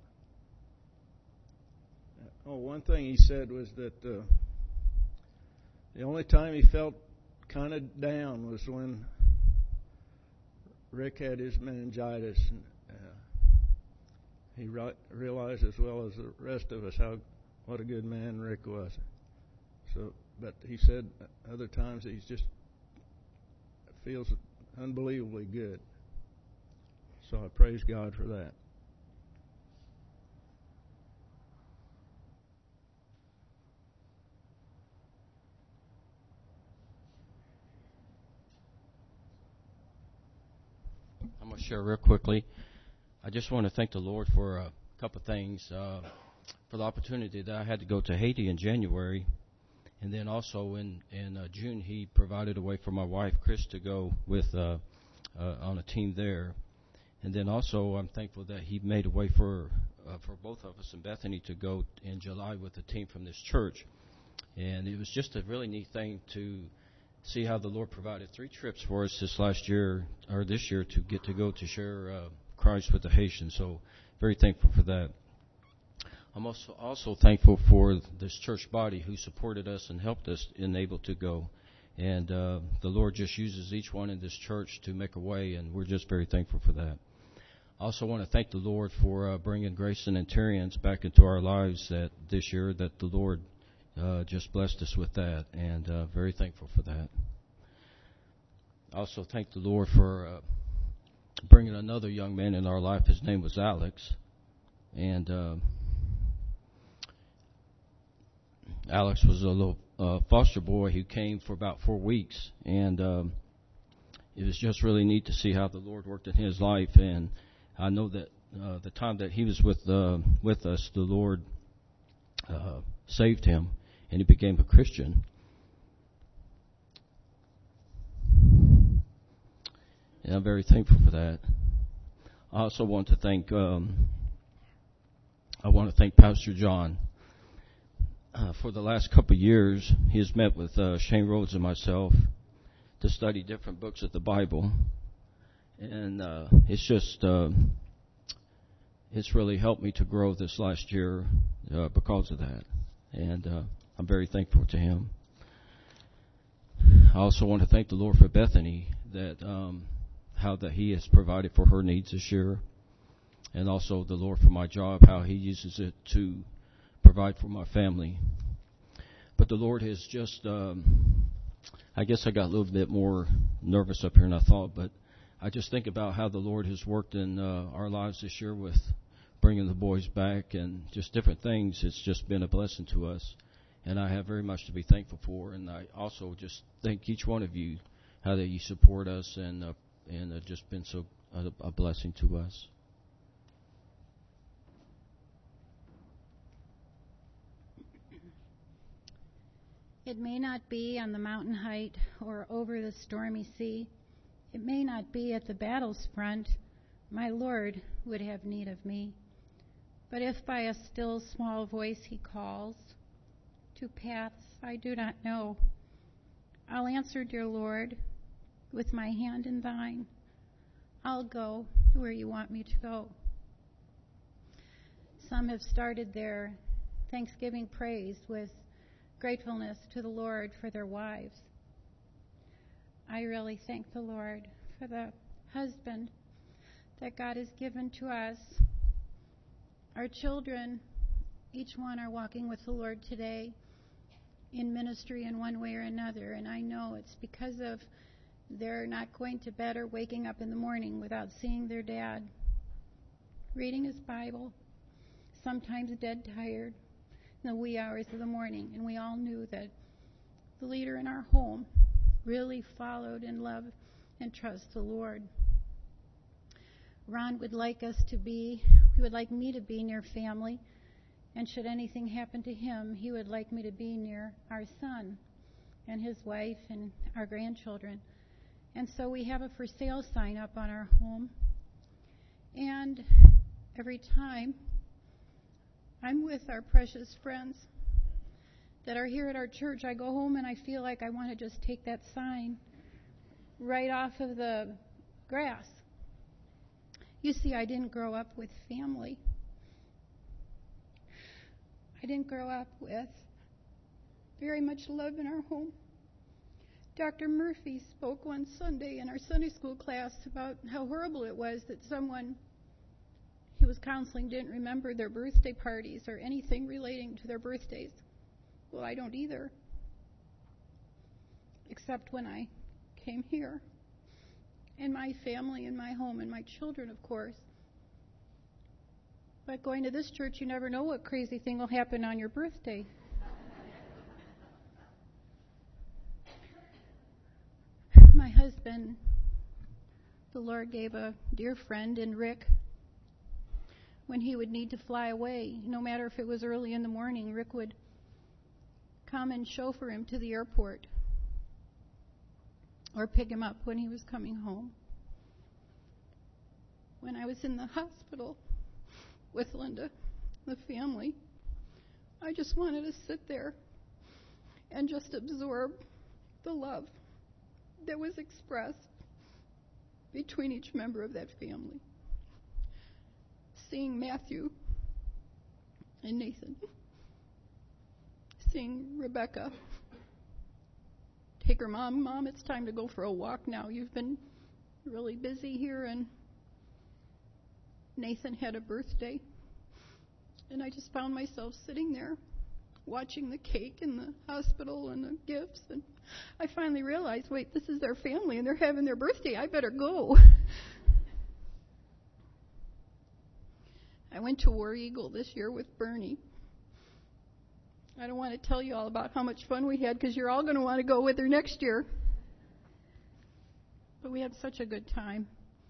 Oh, one thing he said was that uh, the only time he felt kind of down was when Rick had his meningitis. And, uh, he re- realized, as well as the rest of us, how what a good man Rick was. So, but he said other times he just feels unbelievably good. So I praise God for that. I'm going to share real quickly. I just want to thank the Lord for a couple of things. Uh, for the opportunity that I had to go to Haiti in January. And then also in, in uh, June, he provided a way for my wife, Chris, to go with uh, uh, on a team there. And then also I'm thankful that he made a way for uh, for both of us and Bethany to go in July with a team from this church. And it was just a really neat thing to see how the Lord provided three trips for us this last year, or this year, to get to go to share uh, Christ with the Haitians. So very thankful for that. I'm also also thankful for this church body who supported us and helped us and able to go. And uh, the Lord just uses each one in this church to make a way, and we're just very thankful for that. I also want to thank the Lord for uh, bringing Grayson and Terrians back into our lives that this year, that the Lord uh, just blessed us with that, and uh, very thankful for that. I also thank the Lord for uh, bringing another young man in our life. His name was Alex, and uh, Alex was a little uh, foster boy who came for about four weeks, and um, it was just really neat to see how the Lord worked in his life. And I know that uh, the time that he was with uh, with us, the Lord uh, saved him, and he became a Christian. And I'm very thankful for that. I also want to thank um, I want to thank Pastor John. Uh, for the last couple of years, he has met with uh, Shane Rhodes and myself to study different books of the Bible, and uh, it's just uh, it's really helped me to grow this last year uh, because of that, and uh, I'm very thankful to him. I also want to thank the Lord for Bethany, that um, how that He has provided for her needs this year, and also the Lord for my job, how He uses it to provide for my family. But the Lord has just, um, I guess I got a little bit more nervous up here than I thought, but I just think about how the Lord has worked in uh, our lives this year with bringing the boys back and just different things. It's just been a blessing to us, and I have very much to be thankful for. And I also just thank each one of you, how that you support us and uh, and uh, just been so uh, a blessing to us. It may not be on the mountain height or over the stormy sea. It may not be at the battle's front. My Lord would have need of me. But if by a still small voice He calls to paths I do not know, I'll answer, dear Lord, with my hand in thine. I'll go where you want me to go. Some have started their Thanksgiving praise with gratefulness to the Lord for their wives. I really thank the Lord for the husband that God has given to us. Our children, each one are walking with the Lord today in ministry in one way or another, and I know it's because of they're not going to bed or waking up in the morning without seeing their dad reading his Bible, sometimes dead tired, in the wee hours of the morning. And we all knew that the leader in our home really followed and loved and trusted the Lord. Ron would like us to be, he would like me to be near family, and should anything happen to him, he would like me to be near our son and his wife and our grandchildren. And so we have a for sale sign up on our home, and every time I'm with our precious friends that are here at our church, I go home and I feel like I want to just take that sign right off of the grass. You see, I didn't grow up with family. I didn't grow up with very much love in our home. Doctor Murphy spoke one Sunday in our Sunday school class about how horrible it was that someone he was counseling didn't remember their birthday parties or anything relating to their birthdays. Well, I don't either, except when I came here. And my family and my home and my children, of course. But going to this church, you never know what crazy thing will happen on your birthday. My husband, the Lord gave a dear friend in Rick. When he would need to fly away, no matter if it was early in the morning, Rick would come and chauffeur him to the airport or pick him up when he was coming home. When I was in the hospital with Linda, the family, I just wanted to sit there and just absorb the love that was expressed between each member of that family. Seeing Matthew and Nathan, seeing Rebecca take her mom, Mom, it's time to go for a walk now. You've been really busy here. And Nathan had a birthday. And I just found myself sitting there watching the cake in the hospital and the gifts. And I finally realized, wait, this is their family and they're having their birthday. I better go. I went to War Eagle this year with Bernie. I don't want to tell you all about how much fun we had because you're all going to want to go with her next year. But we had such a good time.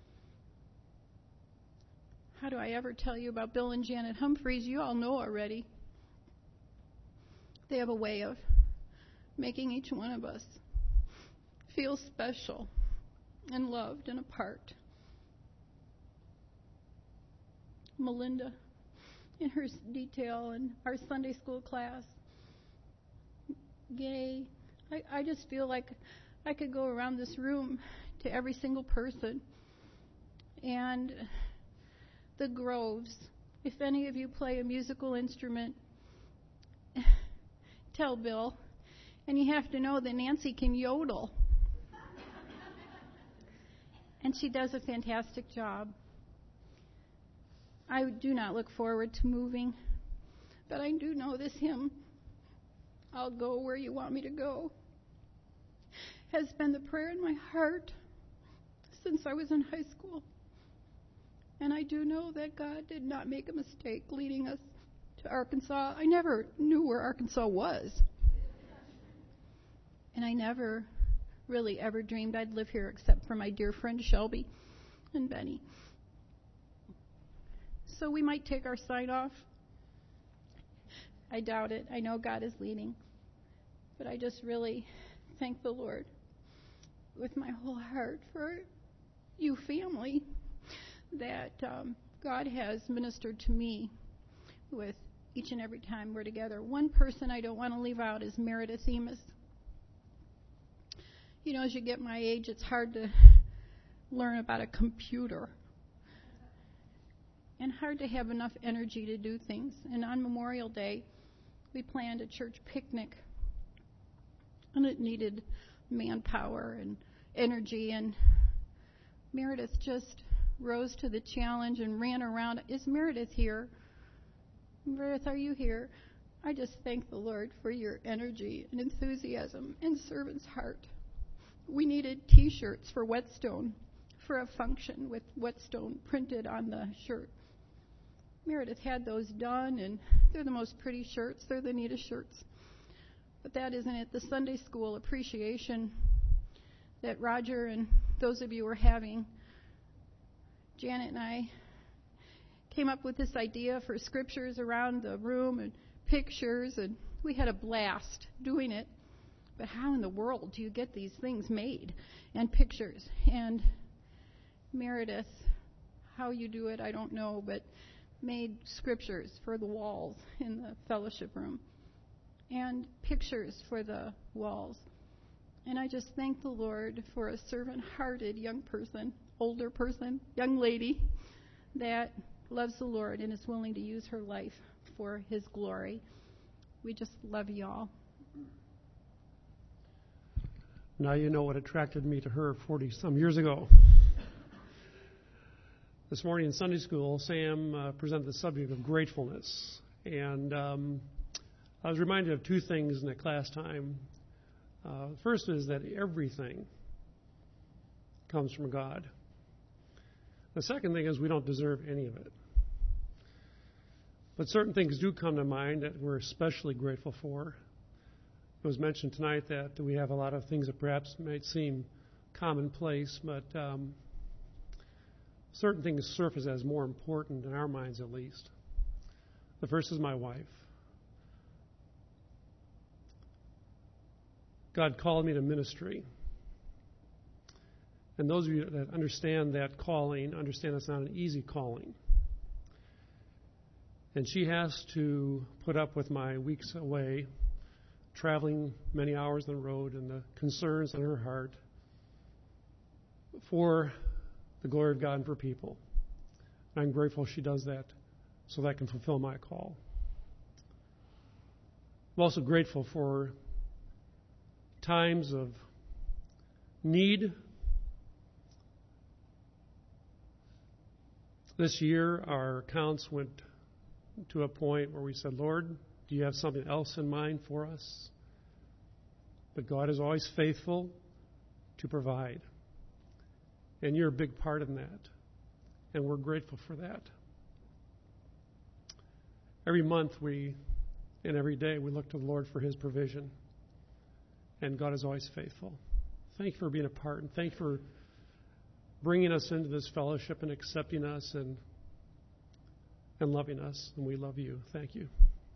How do I ever tell you about Bill and Janet Humphreys? You all know already. They have a way of making each one of us feel special and loved and apart. Melinda, in her detail in our Sunday school class, Gay, I, I just feel like I could go around this room to every single person. And the Groves, if any of you play a musical instrument, tell Bill. And you have to know that Nancy can yodel. And she does a fantastic job. I do not look forward to moving, but I do know this hymn, I'll go where you want me to go, has been the prayer in my heart since I was in high school. And I do know that God did not make a mistake leading us to Arkansas. I never knew where Arkansas was. And I never really ever dreamed I'd live here except for my dear friend Shelby and Benny. So we might take our sign off. I doubt it. I know God is leading. But I just really thank the Lord with my whole heart for you family that um, God has ministered to me with each and every time we're together. One person I don't want to leave out is Meredith Emus. You know, as you get my age, it's hard to learn about a computer. And hard to have enough energy to do things. And on Memorial Day, we planned a church picnic. And it needed manpower and energy. And Meredith just rose to the challenge and ran around. Is Meredith here? Meredith, are you here? I just thank the Lord for your energy and enthusiasm and servant's heart. We needed T-shirts for Whetstone for a function with Whetstone printed on the shirt. Meredith had those done, and they're the most pretty shirts. They're the neatest shirts. But that isn't it. The Sunday school appreciation that Roger and those of you were having, Janet and I came up with this idea for scriptures around the room and pictures, and we had a blast doing it. But how in the world do you get these things made and pictures? And Meredith, how you do it, I don't know, but made scriptures for the walls in the fellowship room and pictures for the walls And I just thank the Lord for a servant-hearted young person, older person, young lady that loves the Lord and is willing to use her life for His glory. We just love you all. Now you know what attracted me to her forty-some years ago. This morning in Sunday school, Sam uh, presented the subject of gratefulness. And um, I was reminded of two things in the class time. Uh, first is that everything comes from God. The second thing is we don't deserve any of it. But certain things do come to mind that we're especially grateful for. It was mentioned tonight that we have a lot of things that perhaps might seem commonplace, but um, certain things surface as more important in our minds at least. The first is my wife. God called me to ministry. And those of you that understand that calling, understand it's not an easy calling. And she has to put up with my weeks away, traveling many hours on the road, and the concerns in her heart for the glory of God and for people. And I'm grateful she does that so that I can fulfill my call. I'm also grateful for times of need. This year, our accounts went to a point where we said, Lord, do you have something else in mind for us? But God is always faithful to provide. And you're a big part in that. And we're grateful for that. Every month we, and every day, we look to the Lord for His provision. And God is always faithful. Thank you for being a part, and thank you for bringing us into this fellowship and accepting us and and loving us. And we love you. Thank you.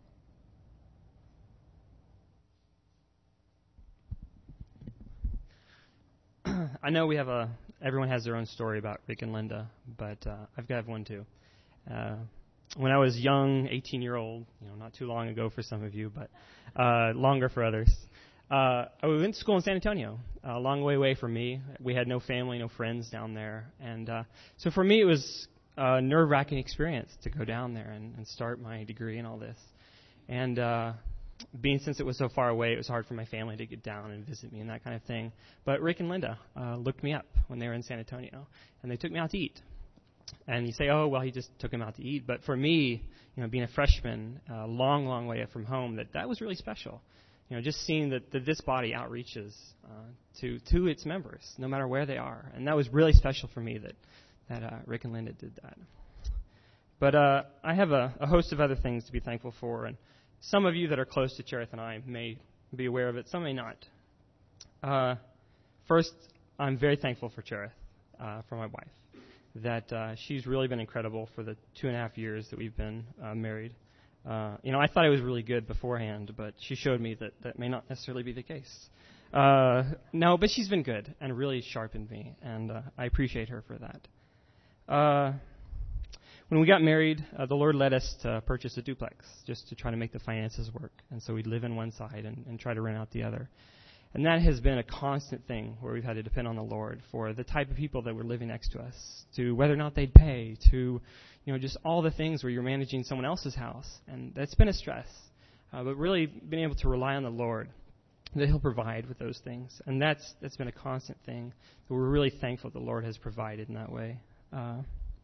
I know we have a, everyone has their own story about Rick and Linda, but uh, I've got one too. Uh, when I was young, eighteen-year-old, you know, not too long ago for some of you, but uh, longer for others, uh, I went to school in San Antonio, a long way away from me. We had no family, no friends down there. And uh, so for me, it was a nerve-wracking experience to go down there and, and start my degree and all this. And uh, being since it was so far away, it was hard for my family to get down and visit me and that kind of thing. But Rick and Linda uh, looked me up when they were in San Antonio, and they took me out to eat. And you say, oh, well, he just took him out to eat. But for me, you know, being a freshman, a uh, long, long way from home, that, that was really special. You know, just seeing that, that this body outreaches uh, to to its members, no matter where they are. And that was really special for me that, that uh, Rick and Linda did that. But uh, I have a, a host of other things to be thankful for, and some of you that are close to Cherith and I may be aware of it, some may not. Uh, first, I'm very thankful for Cherith, uh, for my wife, that uh, she's really been incredible for the two and a half years that we've been uh, married. Uh, you know, I thought I was really good beforehand, but she showed me that that may not necessarily be the case. Uh, no, but she's been good and really sharpened me, and uh, I appreciate her for that. Uh, when we got married, uh, the Lord led us to purchase a duplex just to try to make the finances work. And so we'd live in one side and, and try to rent out the other. And that has been a constant thing where we've had to depend on the Lord for the type of people that were living next to us, to whether or not they'd pay, to, you know, just all the things where you're managing someone else's house. And that's been a stress. Uh, but really being able to rely on the Lord, that He'll provide with those things. And that's that's been a constant thing that we're really thankful the Lord has provided in that way. Uh,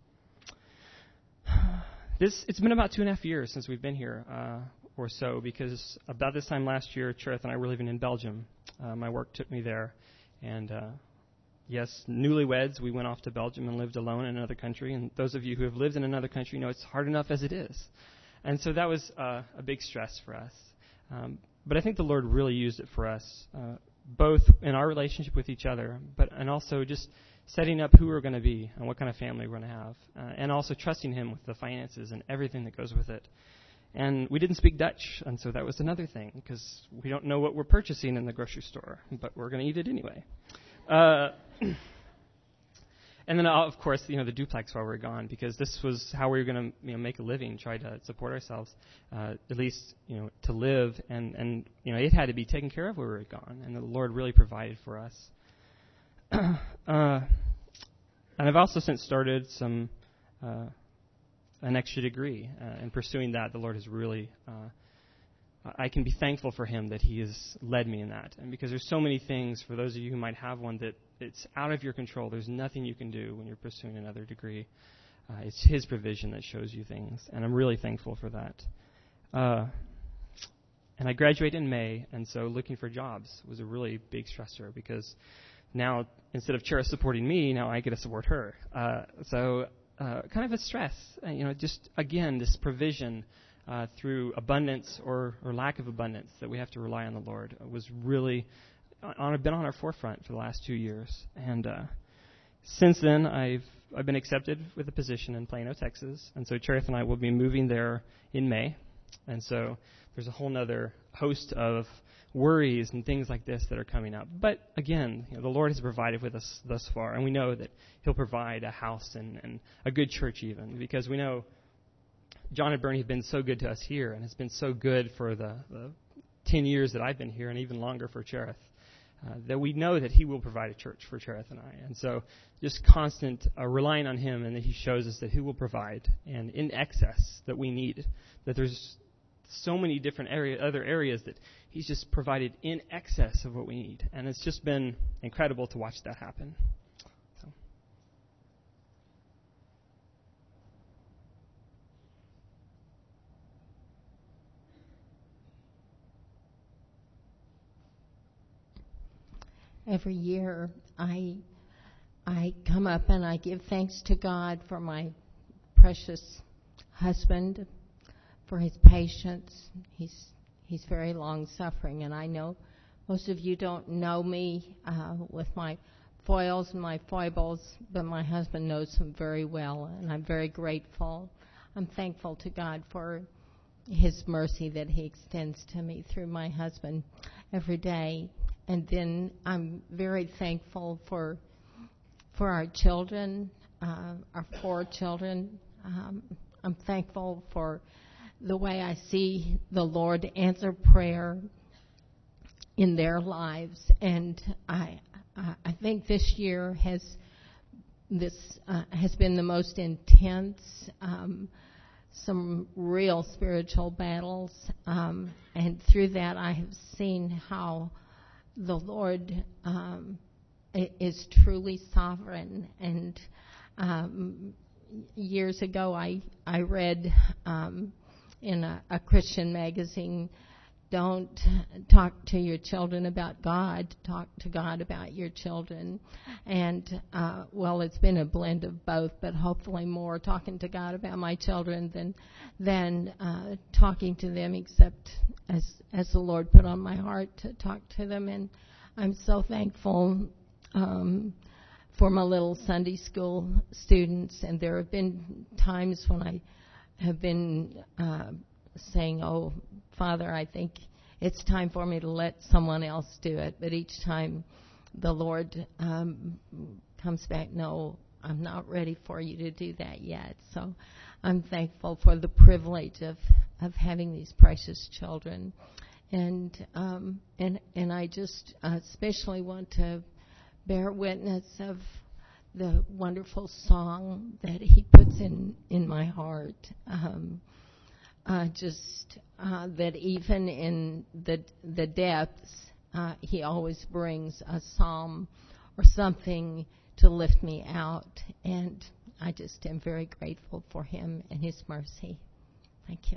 this It's been about two and a half years since we've been here uh, or so, because about this time last year, Cherith and I were living in Belgium. Uh, my work took me there. And uh, yes, newlyweds, we went off to Belgium and lived alone in another country. And those of you who have lived in another country know it's hard enough as it is. And so that was uh, a big stress for us. Um, but I think the Lord really used it for us, uh, both in our relationship with each other, but and also just setting up who we're going to be and what kind of family we're going to have, uh, and also trusting Him with the finances and everything that goes with it. And we didn't speak Dutch, and so that was another thing, because we don't know what we're purchasing in the grocery store, but we're going to eat it anyway. Uh, and and then, uh, of course, you know, the duplex while we were gone, because this was how we were going to, you know, make a living, try to support ourselves, uh, at least, you know, to live. And, and, you know, it had to be taken care of while we were gone, and the Lord really provided for us. uh, and I've also since started some, uh, an extra degree, uh, in pursuing that. The Lord has really, uh, I can be thankful for Him that He has led me in that. And because there's so many things, for those of you who might have one, that it's out of your control. There's nothing you can do when you're pursuing another degree. Uh, it's His provision that shows you things, and I'm really thankful for that. Uh, and I graduated in May, and so looking for jobs was a really big stressor, because now, instead of Chera supporting me, now I get to support her. Uh, so uh, kind of a stress, uh, you know, just, again, this provision Uh, through abundance or, or lack of abundance that we have to rely on the Lord uh, was really on, been on our forefront for the last two years. And uh, since then, I've I've been accepted with a position in Plano, Texas. And so Cherith and I will be moving there in May. And so there's a whole other host of worries and things like this that are coming up. But again, you know, the Lord has provided with us thus far, and we know that He'll provide a house and, and a good church even, because we know John and Bernie have been so good to us here, and it's been so good for the, the ten years that I've been here, and even longer for Cherith, uh, that we know that He will provide a church for Cherith and I. And so just constant uh, relying on Him, and that He shows us that He will provide, and in excess that we need, that there's so many different area, other areas that He's just provided in excess of what we need. And it's just been incredible to watch that happen. Every year, I I come up and I give thanks to God for my precious husband, for his patience. He's he's very long-suffering, and I know most of you don't know me uh, with my foils and my foibles, but my husband knows them very well, and I'm very grateful. I'm thankful to God for His mercy that He extends to me through my husband every day. And then I'm very thankful for for our children, uh, our four children. Um, I'm thankful for the way I see the Lord answer prayer in their lives. And I I think this year has this uh, has been the most intense. Um, some real spiritual battles, um, and through that I have seen how the Lord um, is truly sovereign. And um, years ago, I I read um, in a, a Christian magazine, "Don't talk to your children about God. Talk to God about your children." And uh, well, it's been a blend of both, but hopefully more talking to God about my children than than uh, talking to them, except as as the Lord put on my heart to talk to them. And I'm so thankful um, for my little Sunday school students. And there have been times when I have been uh, saying, "Oh, Father, I think it's time for me to let someone else do it." But each time the Lord um, comes back, "No, I'm not ready for you to do that yet." So I'm thankful for the privilege of, of having these precious children. And um, and and I just uh, especially want to bear witness of the wonderful song that He puts in, in my heart. Um, uh, just uh, that even in the the depths, uh, He always brings a psalm or something to lift me out. And I just am very grateful for Him and His mercy. Thank you.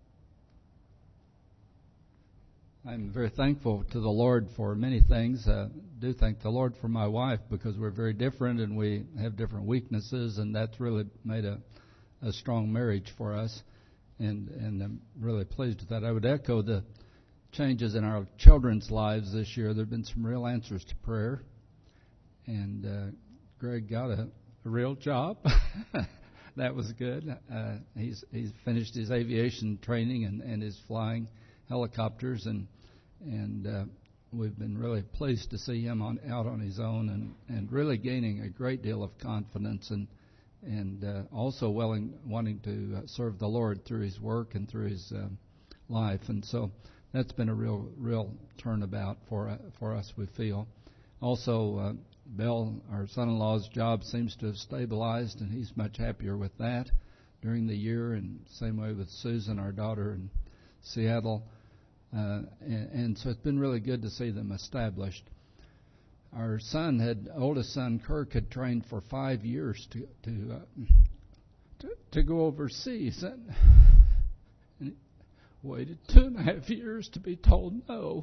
I'm very thankful to the Lord for many things. I uh, do thank the Lord for my wife, because we're very different and we have different weaknesses, and that's really made a, a strong marriage for us. And, and I'm really pleased with that. I would echo the changes in our children's lives this year. There have been some real answers to prayer. And uh, Greg got a, a real job. That was good. Uh, he's he's finished his aviation training and, and is flying helicopters, and and uh, we've been really pleased to see him on, out on his own and, and really gaining a great deal of confidence and and uh, also willing, wanting to uh, serve the Lord through his work and through his uh, life. And so that's been a real real turnabout for uh, for us, we feel. Also, uh, Bill, our son-in-law's job seems to have stabilized, and he's much happier with that during the year, and same way with Susan, our daughter in Seattle. Uh, and, and so it's been really good to see them established. Our son had, oldest son Kirk, had trained for five years to to uh, to, to go overseas, and, and he waited two and a half years to be told no,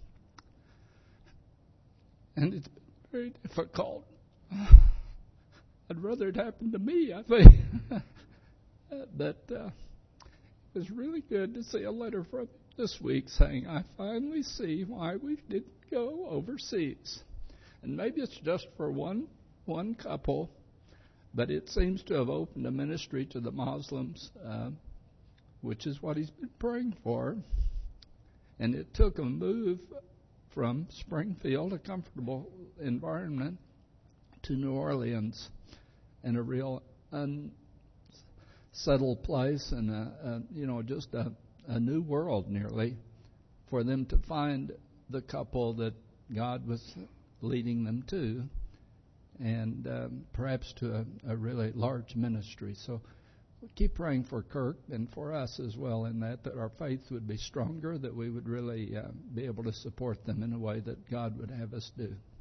and it's been very difficult. I'd rather it happened to me, I think, but uh, it was really good to see a letter from this week saying, "I finally see why we didn't go overseas." And maybe it's just for one one couple, but it seems to have opened a ministry to the Muslims, uh, which is what he's been praying for. And it took a move from Springfield, a comfortable environment, to New Orleans, and a real unsettled place, and a, a, you know just a, a new world nearly, for them to find the couple that God was leading them to, and um, perhaps to a, a really large ministry. So we'll keep praying for Kirk and for us as well in that, that our faith would be stronger, that we would really uh, be able to support them in a way that God would have us do.